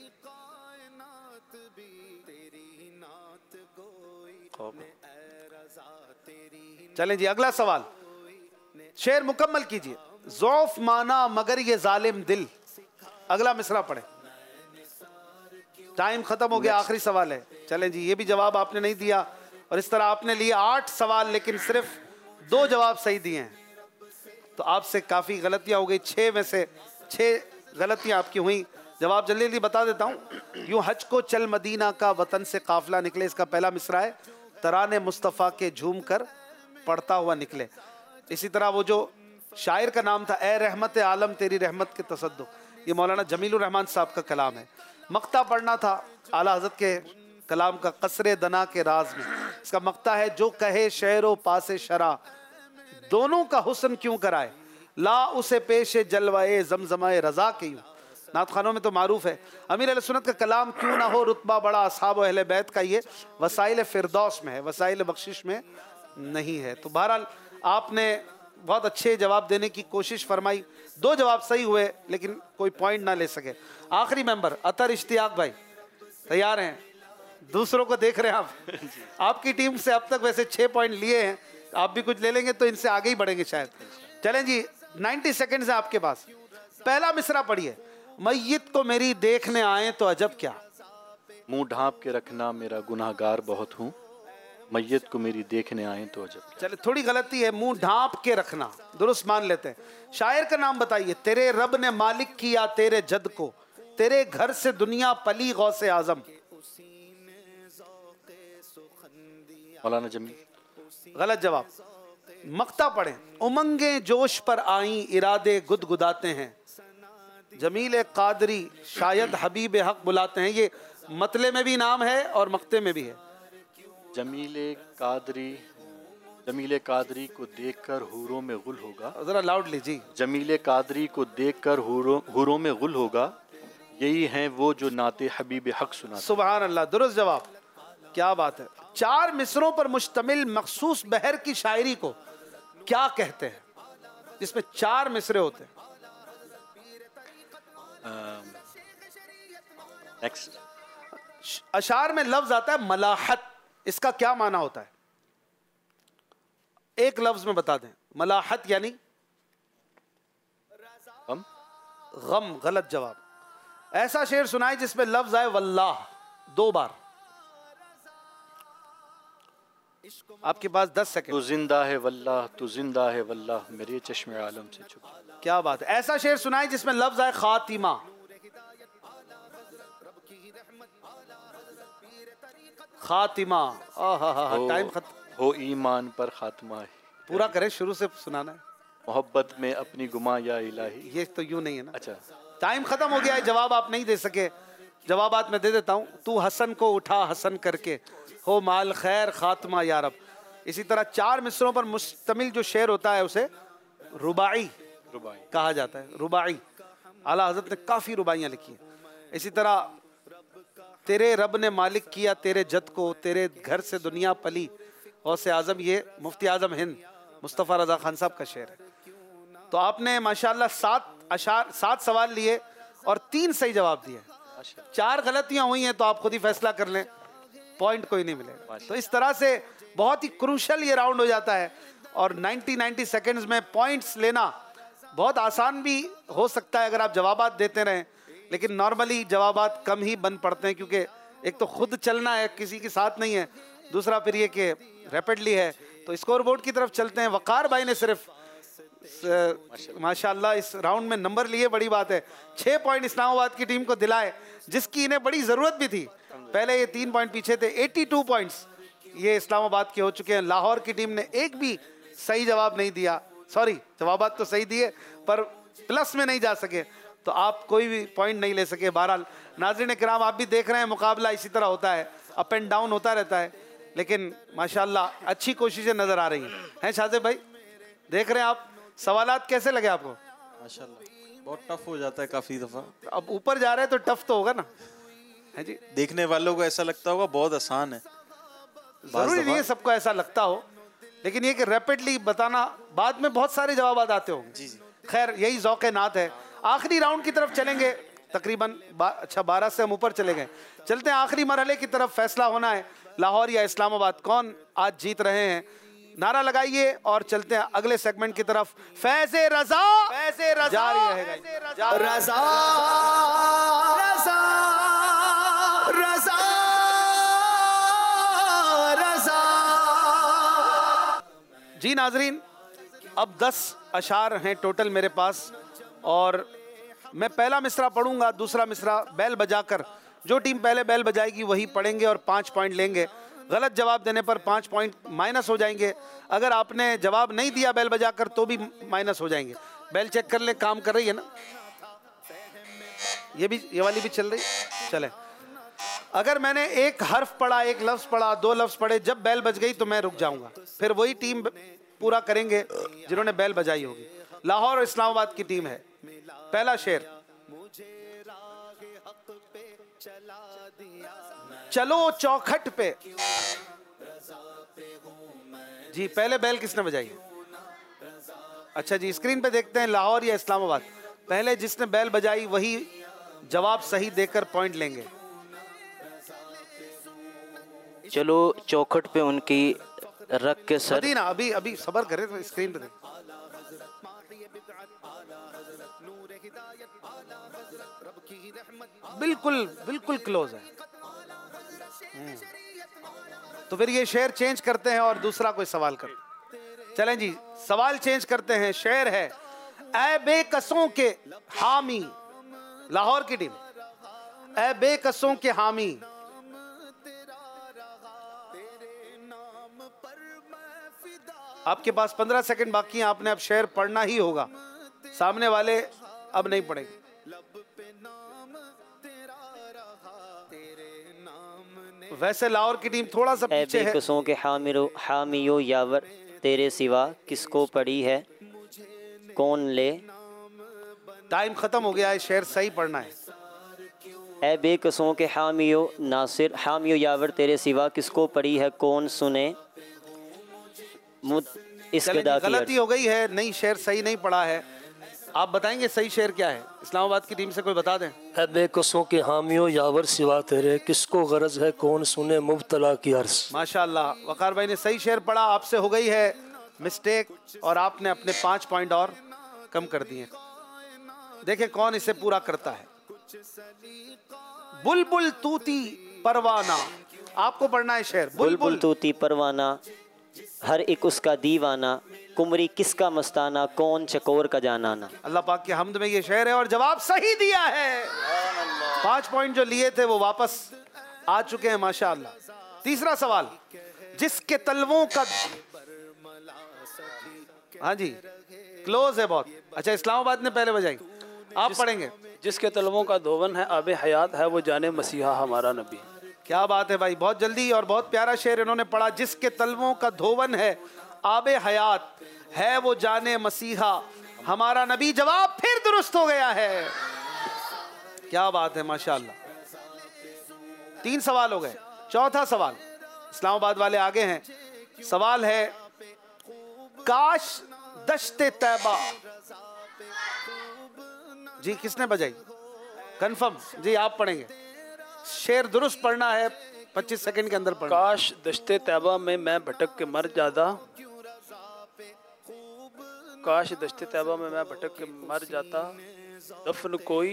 चलें जी, अगला सवाल। शेर मुकम्मल कीजिए। ज़ौफ माना मगर ये जालिम दिल। अगला मिसरा पढ़े। टाइम खत्म हो गया, आखिरी सवाल है। चलें जी, ये भी जवाब आपने नहीं दिया और इस तरह आपने लिए आठ सवाल लेकिन सिर्फ दो जवाब सही दिए हैं, तो आपसे काफ़ी गलतियां हो गई। छः में से छः गलतियां आपकी हुई। जवाब जल्दी जल्दी बता देता हूँ। यूं हज को चल मदीना का वतन से काफिला निकले, इसका पहला मिसरा है। तराने मुस्तफ़ा के झूम कर पढ़ता हुआ निकले। इसी तरह वो जो शायर का नाम था, ए रहमत आलम तेरी रहमत के तसद्दुक, ये मौलाना जमीलुर रहमान साहब का कलाम है। मक्ता पढ़ना था आला हज़रत के कलाम का, कसरे दना के राज में। इसका मक्ता है, जो कहे शेरो पासे शरा दोनों का हुस्न क्यों कराए, ला उसे पेशे जलवाए जमजमाए रजा के यूं। नात खानों में तो मारूफ है। अमीर अहले सुन्नत का कलाम क्यों ना हो रुतबा बड़ा असहाब अहले बैत का, ये वसाइल फिरदौस में है, वसाइल बख्शिश में नहीं है। तो बहरहाल आपने बहुत अच्छे जवाब देने की कोशिश फरमाई। दो जवाब सही हुए लेकिन कोई पॉइंट ना ले सके। आखिरी मेंबर अतर इश्तियाक भाई तैयार हैं? दूसरों को देख रहे हैं आप। आपकी टीम से अब तक वैसे छः पॉइंट लिए हैं, आप भी कुछ ले लेंगे तो इनसे आगे ही बढ़ेंगे शायद। चलें जी, नब्बे सेकंड्स है आपके पास। पहला मिसरा पढ़िए। मैयत को मेरी देखने आए तो अजब क्या। मुंह ढांप के रखना मेरा गुनाहगार बहुत हूँ, मैयत को मेरी देखने आए तो अजब क्या। चले, थोड़ी गलती है, मुंह ढांप के रखना दुरुस्त मान लेते हैं। शायर का नाम बताइए। तेरे रब ने मालिक किया तेरे जद को, तेरे घर से दुनिया पली गौसे आजम। मौलाना जमील। गलत जवाब। मक्ता पढ़े। उमंगे जोश पर आई इरादे गुदगुदाते हैं, जमील कादरी शायद हबीब हक बुलाते हैं। ये मतले में भी नाम है और मक्ते में भी है। जमील कादरी, जमील कादरी को देखकर हूरों में गुल होगा। जरा लाउडली जी। जमील कादरी को देखकर हूरों हूरों में गुल होगा, यही हैं वो जो नाते हबीब हक सुनाते। सुभान अल्लाह, दुरुस्त जवाब। क्या बात है। चार मिसरों पर मुश्तमिल मखसूस बहर की शायरी को क्या कहते हैं, जिसमें चार मिसरे होते हैं? नेक्स्ट। अशार में लफ्ज आता है मलाहत, इसका क्या माना होता है? एक लफ्ज में बता दें। मलाहत यानी गम। गम, गलत जवाब। ऐसा शेर सुनाए जिसमें लफ्ज आए वल्लाह दो बार। आपके पास दस सेकंड। तू जिंदा है वल्लाह, तू जिंदा है वल्लाह, मेरे चश्मे आलम से छुप। क्या बात है। ऐसा शेर सुनाए जिसमें लफ्ज आए खातिमा। खातिमा। टाइम खत्म हो ईमान पर खात्मा है। पूरा करें, शुरू से सुनाना है। मोहब्बत में अपनी गुमा या इलाही। ये तो यूं नहीं है ना। अच्छा, टाइम खत्म हो गया है, जवाब आप नहीं दे सके। जवाबात मैं दे देता हूँ। तू हसन को उठा हसन करके, हो माल खैर खात्मा या रब। इसी तरह चार मिसरों पर मुश्तमिल जो शेर होता है उसे रुबाई रुबाई कहा जाता है। रुबाई। आला हज़रत ने काफ़ी रुबाइयाँ लिखी हैं। इसी तरह तेरे रब ने मालिक किया तेरे जद को, तेरे घर से दुनिया पली गौसे आज़म, ये मुफ्ती आज़म हिंद मुस्तफ़ा रज़ा खान साहब का शेर है। तो आपने माशाल्लाह सात अशार सात सवाल लिए और तीन सही जवाब दिए। चार गलतियां हुई हैं तो आप खुद ही फैसला कर लें, पॉइंट कोई नहीं मिलेगा। तो इस तरह से बहुत ही क्रूशल ये राउंड हो जाता है और नब्बे नब्बे सेकंड्स में पॉइंट्स लेना बहुत आसान भी हो सकता है अगर आप जवाबात देते रहें, लेकिन नॉर्मली जवाबात कम ही बन पड़ते हैं क्योंकि एक तो खुद चलना है, किसी के साथ नहीं है, दूसरा फिर ये कि रैपिडली है। तो स्कोर बोर्ड की तरफ चलते हैं। वकार भाई ने सिर्फ माशाल्लाह इस राउंड में नंबर लिए, बड़ी बात है। छः पॉइंट इस्लामाबाद की टीम को दिलाए जिसकी इन्हें बड़ी ज़रूरत भी थी। पहले ये तीन पॉइंट पीछे थे। बयासी पॉइंट्स ये इस्लामाबाद के हो चुके हैं। लाहौर की टीम ने एक भी सही जवाब नहीं दिया, सॉरी जवाबात तो सही दिए पर प्लस में नहीं जा सके। तो आप कोई भी पॉइंट नहीं ले सके। बहरहाल नाज़रीन किराम, आप भी देख रहे हैं मुकाबला इसी तरह होता है, अप एंड डाउन होता रहता है, लेकिन माशाल्लाह अच्छी कोशिशें नज़र आ रही हैं। हैं शाहज़ेब भाई, देख रहे हैं आप, सवालात कैसे लगे आपको? माशाल्लाह बहुत टफ हो जाता है काफ़ी दफ़ा। अब ऊपर जा रहे हैं तो टफ तो होगा ना, है जी। देखने वालों को ऐसा लगता होगा बहुत आसान है, जरूरी नहीं है सबको ऐसा लगता हो, लेकिन ये कि रैपिडली बताना, बाद में बहुत सारे जवाब आते होंगे। जी जी। खैर यही ज़ौक़ नात है। आखिरी राउंड की तरफ चलेंगे, तकरीबन बा, अच्छा बारह से हम ऊपर चले गए। चलते हैं आखिरी मरहले की तरफ, फैसला होना है लाहौर या इस्लामाबाद, कौन आज जीत रहे हैं। नारा लगाइए और चलते हैं अगले सेगमेंट की तरफ। फैज़े रज़ा, फैज़े रज़ा जारी रहेगा। रज़ा रज़ा रज़ा रज़ा। जी नाजरीन, अब दस अशार हैं टोटल मेरे पास, और मैं पहला मिसरा पढ़ूंगा, दूसरा मिसरा बैल बजाकर, जो टीम पहले बैल बजाएगी वही पढ़ेंगे और पाँच पॉइंट लेंगे। गलत जवाब देने पर पाँच पॉइंट माइनस हो जाएंगे। अगर आपने जवाब नहीं दिया बैल बजाकर तो भी माइनस हो जाएंगे। बैल चेक कर ले, काम कर रही है ना, ये भी, ये वाली भी चल रही, चले। अगर मैंने एक हर्फ पढ़ा, एक लफ्ज़ पढ़ा, दो लफ्ज़ पढ़े, जब बैल बज गई तो मैं रुक जाऊंगा, फिर वही टीम पूरा करेंगे जिन्होंने बैल बजाई होगी। लाहौर और इस्लामाबाद की टीम है। पहला शेर, चलो चौखट पे। जी पहले बैल किसने बजाई? अच्छा जी, स्क्रीन पे देखते हैं लाहौर या इस्लामाबाद। पहले जिसने बैल बजाई वही जवाब सही देकर पॉइंट लेंगे। चलो चौखट पे उनकी रख के सर। मदीना, अभी अभी सबर करे तो स्क्रीन पे देख। बिल्कुल बिल्कुल क्लोज है। तो फिर ये शेर चेंज करते हैं और दूसरा कोई सवाल कर। चलें जी, सवाल चेंज करते हैं। शेर है, ऐ बेकसों के हामी, लाहौर की टीम, ऐ बेकसों के हामी। आपके पास पंद्रह सेकंड बाकी हैं, आपने अब शेर पढ़ना ही होगा, सामने वाले अब नहीं पढ़ेंगे। वैसे लाहौर की टीम थोड़ा सा पीछे है। बेकसों के हामिरो हामियो यावर तेरे सिवा किसको पड़ी है कौन ले। टाइम खत्म हो गया है, शेर सही पढ़ना है। ए बेकसों के हामियो नासिर हामियो यावर तेरे सिवा किसको पड़ी है कौन सुने। इसके गलती हो गई है, नहीं शेर सही नहीं पढ़ा है। आप बताएंगे सही शेर क्या है? इस्लामाबाद की टीम से कोई बता दें। है बेकसों के हामियों यावर सिवा तेरे किसको गरज है कौन सुने मुब्तला की अर्ज। माशाल्लाह, वकार भाई ने सही शेर पढ़ा। आपसे हो गई है मिस्टेक और आपने अपने पाँच पॉइंट और कम कर दिए। देखें कौन इसे पूरा करता है। बुलबुल तूती परवाना, आपको पढ़ना है शेर। बुलबुल तूती परवाना हर एक उसका दीवाना कुमरी किसका मस्ताना कौन चकोर का जानाना। अल्लाह पाक के हमद में ये शेर है और जवाब सही दिया है। पांच पॉइंट जो लिए थे वो वापस आ चुके हैं माशाअल्लाह। तीसरा सवाल, जिसके तलवों का, हाँ जी क्लोज है बहुत। अच्छा, इस्लामाबाद ने पहले बजाई, आप जिस, पढ़ेंगे। जिसके तलवों का धोवन है आबे हयात है वो जाने मसीहा हमारा नबी। क्या बात है भाई, बहुत जल्दी और बहुत प्यारा शेर इन्होंने पढ़ा। जिसके तलवों का धोवन है आबे हयात है वो जाने मसीहा हमारा नबी। जवाब फिर दुरुस्त हो गया है। क्या बात है माशाअल्लाह। तीन सवाल हो गए। चौथा सवाल, इस्लामाबाद वाले आगे हैं। सवाल है, काश दश्ते तैबा। जी किसने बजाई? कंफर्म जी, आप पढ़ेंगे। शेर दुरुस्त पढ़ना है, पच्चीस सेकंड के अंदर पढ़ना। काश दश्ते तैबा में मैं भटक के मर जाता, काश दश्ते तैबा में मैं भटक के मर जाता, दफन कोई।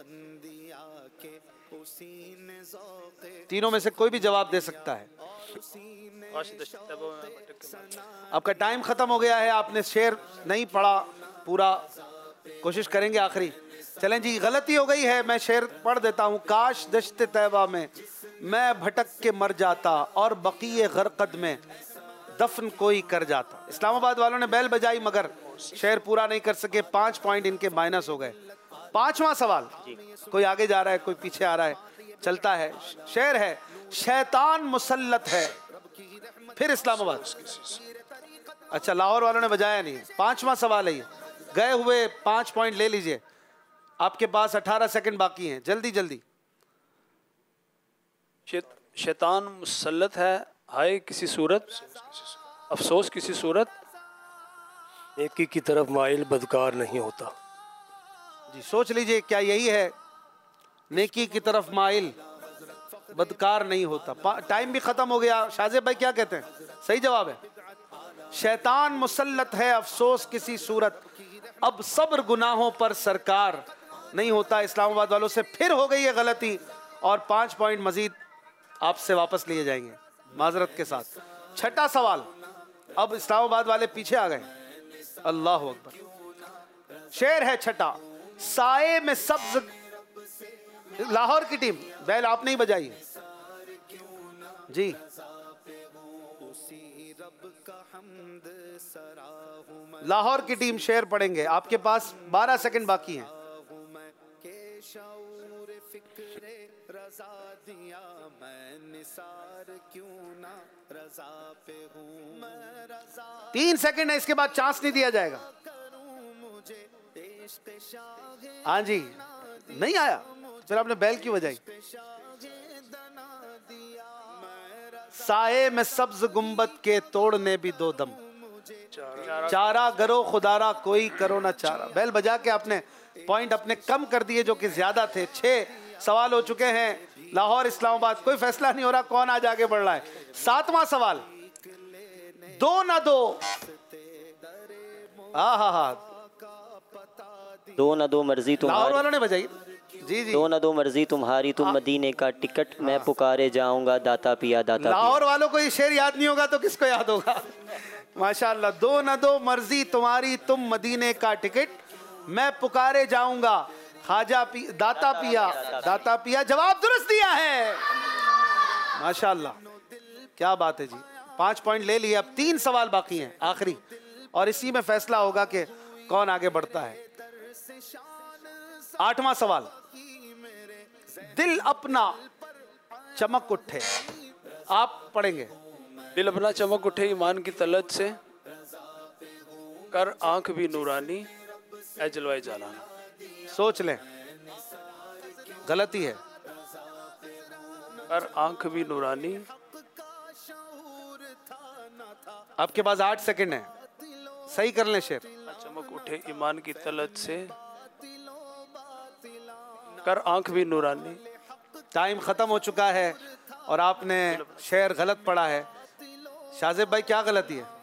तीनों में से कोई भी जवाब दे सकता है। काश दश्ते तैबा में मैं भटक के मर जाता। आपका टाइम खत्म हो गया है, आपने शेर नहीं पढ़ा पूरा। कोशिश करेंगे आखिरी। चलें जी, गलती हो गई है, मैं शेर पढ़ देता हूँ। काश दश्ते तैबा में मैं भटक के मर जाता और बकीये गरकद में दफन कोई कर जाता। इस्लामाबाद वालों ने बैल बजाई मगर शेर पूरा नहीं कर सके। पाँच पॉइंट इनके माइनस हो गए। पांचवा सवाल, कोई आगे जा रहा है कोई पीछे आ रहा है, चलता है। शेर है, शैतान मुसल्लत है, फिर इस्लामाबाद। अच्छा, लाहौर वालों ने बजाया नहीं। पांचवा सवाल है ये, गए हुए पांच पॉइंट ले लीजिए, आपके पास अठारह सेकंड बाकी हैं, जल्दी जल्दी। शैतान मुसल्लत है, हाय किसी सूरत, अफसोस किसी सूरत, नेकी की तरफ माइल बदकार नहीं होता। जी सोच लीजिए, क्या यही है? नेकी की तरफ माइल बदकार नहीं होता। टाइम भी खत्म हो गया। शाहजेब भाई क्या कहते हैं? सही जवाब है। शैतान मुसल्लत है, अफसोस किसी सूरत, अब सब्र गुनाहों पर सरकार नहीं होता। इस्लामाबाद वालों से फिर हो गई है गलती और पांच पॉइंट मजीद आपसे वापस लिए जाएंगे माजरत के साथ। छठा सवाल, अब इस्लामाबाद वाले पीछे आ गए। अल्लाह अकबर। शेर है छठा, साए में सब्ज। लाहौर की टीम, बैल आप नहीं बजाइए जी। लाहौर की टीम शेर पढ़ेंगे, आपके पास बारह सेकंड बाकी हैं। तीन सेकंड है, इसके बाद चांस नहीं दिया जाएगा। हाँ जी, नहीं आया, फिर आपने बैल क्यों बजाई? साए में सब्ज गुंबद के तोड़ने भी दो दम, चारा गरो खुदारा कोई करो ना चारा। बैल बजा के आपने पॉइंट अपने कम कर दिए जो कि ज्यादा थे। छह सवाल हो चुके हैं, लाहौर इस्लामाबाद, कोई फैसला नहीं हो रहा कौन आज आगे बढ़ रहा है। सातवां सवाल, दो ना दो, हाँ हाँ हाँ, दो ना दो मर्जी लाहौर तुम्हारी, वालों ने बजाई जी जी। दो ना दो मर्जी तुम्हारी, तुम मदीने का टिकट, मैं पुकारे जाऊंगा दाता पिया दाता पिया। लाहौर वालों को ये शेर याद नहीं होगा तो किसको याद होगा? माशाल्लाह। दो ना दो मर्जी तुम्हारी, तुम मदीने का टिकट, मैं पुकारे जाऊंगा खाजा पी दाता पिया दाता पिया। जवाब दुरुस्त दिया है, माशाल्लाह, क्या बात है जी। पांच पॉइंट ले लिए, अब तीन सवाल बाकी हैं आखिरी, और इसी में फैसला होगा कि कौन आगे बढ़ता है। आठवां सवाल, दिल अपना चमक उठे, आप पढ़ेंगे। दिल अपना चमक उठे ईमान की तलत से, कर आंख भी नूरानी ऐ जलवाए जालाना। सोच लें, गलती है। कर आंख भी नूरानी। आपके पास आठ सेकंड है, सही कर लें शेर। चमक उठे ईमान की तलत से, कर आंख भी नूरानी। टाइम खत्म हो चुका है और आपने शेर गलत पढ़ा है। शाहजेब भाई क्या गलती है?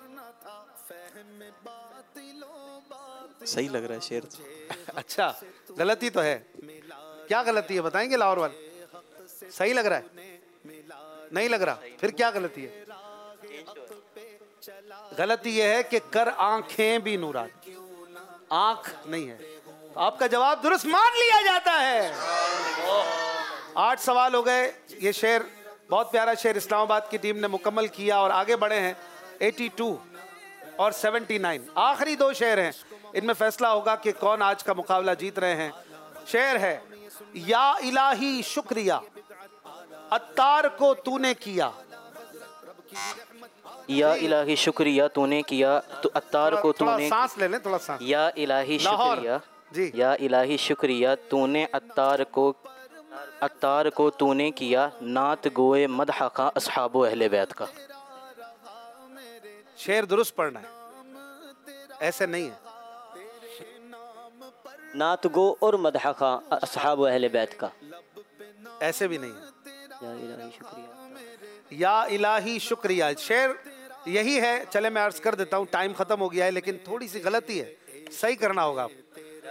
सही लग रहा है शेर तो। अच्छा, गलती तो है, क्या गलती है बताएंगे लाहौर वाले? सही लग रहा है? नहीं लग रहा, फिर क्या गलती है? गलती यह है कि कर आंखें भी नूरानी, आंख नहीं है। तो आपका जवाब दुरुस्त मान लिया जाता है। आठ सवाल हो गए। ये शेर बहुत प्यारा शेर इस्लामाबाद की टीम ने मुकम्मल किया और आगे बढ़े हैं बयासी और उन्यासी। आखिरी दो शेर हैं, इनमें फैसला होगा कि कौन आज का मुकाबला जीत रहे हैं। शेर है, या इलाही शुक्रिया अत्तार को तूने किया। या इलाही शुक्रिया तूने किया, तो अत्तार को तूने, सांस ले लें, थोड़ा सांस। या इलाही शुक्रिया जी, या इलाही शुक्रिया तूने अत्तार को अत्तार को तूने किया, नात गोए मदह का अस्हाबो अहले बैत का। शेर दुरुस्त पढ़ना है, ऐसे नहीं है। नात गो और मदह का अस्हाब अहले बैत का, ऐसे भी नहीं है। या इलाही शुक्रिया, या इलाही शुक्रिया शेर यही है। चले मैं अर्ज कर देता हूँ, टाइम खत्म हो गया है, लेकिन थोड़ी सी गलती है, सही करना होगा आप।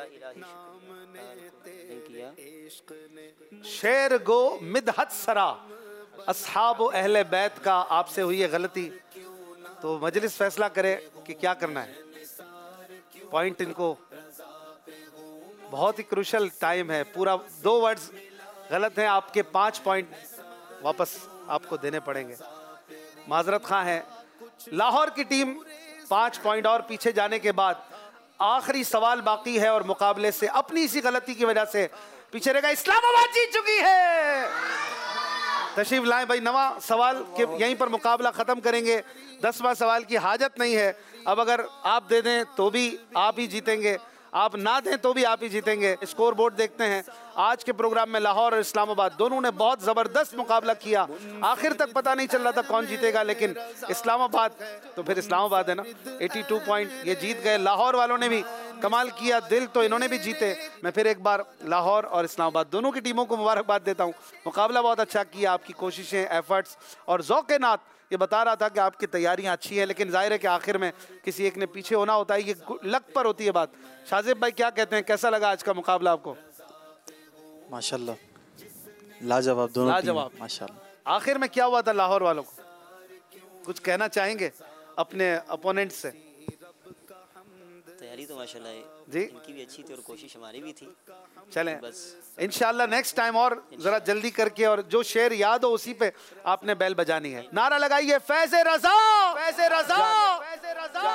शेर गो मिदहत सरा अस्हाब अहले बैत का, आपसे हुई है गलती, तो मजलिस फैसला करे कि क्या करना है। पॉइंट इनको, बहुत ही क्रूशल टाइम है, पूरा दो वर्ड्स गलत हैं, आपके पांच पॉइंट वापस आपको देने पड़ेंगे। माजरत खां है। लाहौर की टीम पांच पॉइंट और पीछे जाने के बाद आखिरी सवाल बाकी है और मुकाबले से अपनी इसी गलती की वजह से पीछे रहेगा। इस्लामाबाद जीत चुकी है। तशरीफ लाएं भाई, नवा सवाल के यहीं पर मुकाबला खत्म करेंगे। दसवां सवाल की हाजत नहीं है। अब अगर आप दे दें तो भी आप ही जीतेंगे, आप ना दें तो भी आप ही जीतेंगे। स्कोर बोर्ड देखते हैं। आज के प्रोग्राम में लाहौर और इस्लामाबाद दोनों ने बहुत ज़बरदस्त मुकाबला किया। आखिर तक पता नहीं चल रहा था कौन जीतेगा, लेकिन इस्लामाबाद तो फिर इस्लामाबाद है ना। बयासी पॉइंट ये जीत गए। लाहौर वालों ने भी कमाल किया, दिल तो इन्होंने भी जीते। मैं फिर एक बार लाहौर और इस्लामाबाद दोनों की टीमों को मुबारकबाद देता हूँ। मुकाबला बहुत अच्छा किया। आपकी कोशिशें, एफर्ट्स और ज़ौक़ नात ये बता रहा था कि आपकी तैयारियां अच्छी हैं, लेकिन जाहिर है कि आखिर में किसी एक ने पीछे होना होता है। ये लक पर होती है बात। शाजिब भाई क्या कहते हैं, कैसा लगा आज का मुकाबला आपको? माशाल्लाह, लाजवाब दोनों लाजवाब माशाल्लाह। आखिर में क्या हुआ था लाहौर वालों को? कुछ कहना चाहेंगे अपने अपोनेंट से? तैयारी तो माशाल्लाह जी इनकी भी अच्छी थी और कोशिश हमारी भी थी। चलें बस इंशाल्लाह नेक्स्ट टाइम और जरा जल्दी करके, और जो शेर याद हो उसी पे आपने बेल बजानी है। नारा लगाइए, फैज़े रज़ा, फैज़े रज़ा, फैज़े रज़ा।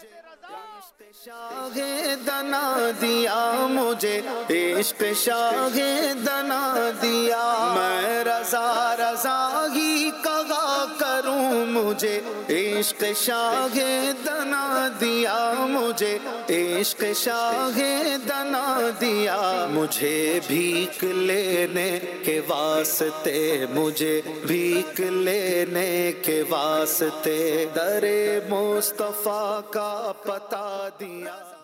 शाहे दना दिया मुझे, इश्क शाहे दना दिया। मैं रज़ा रज़ा ही कहा करूं, मुझे इश्क शाहे दना दिया। मुझे इश्क शाहे दना दिया। मुझे भीख लेने के वास्ते, मुझे भीख लेने के वास्ते दरे मुस्तफ़ा का पता दिया।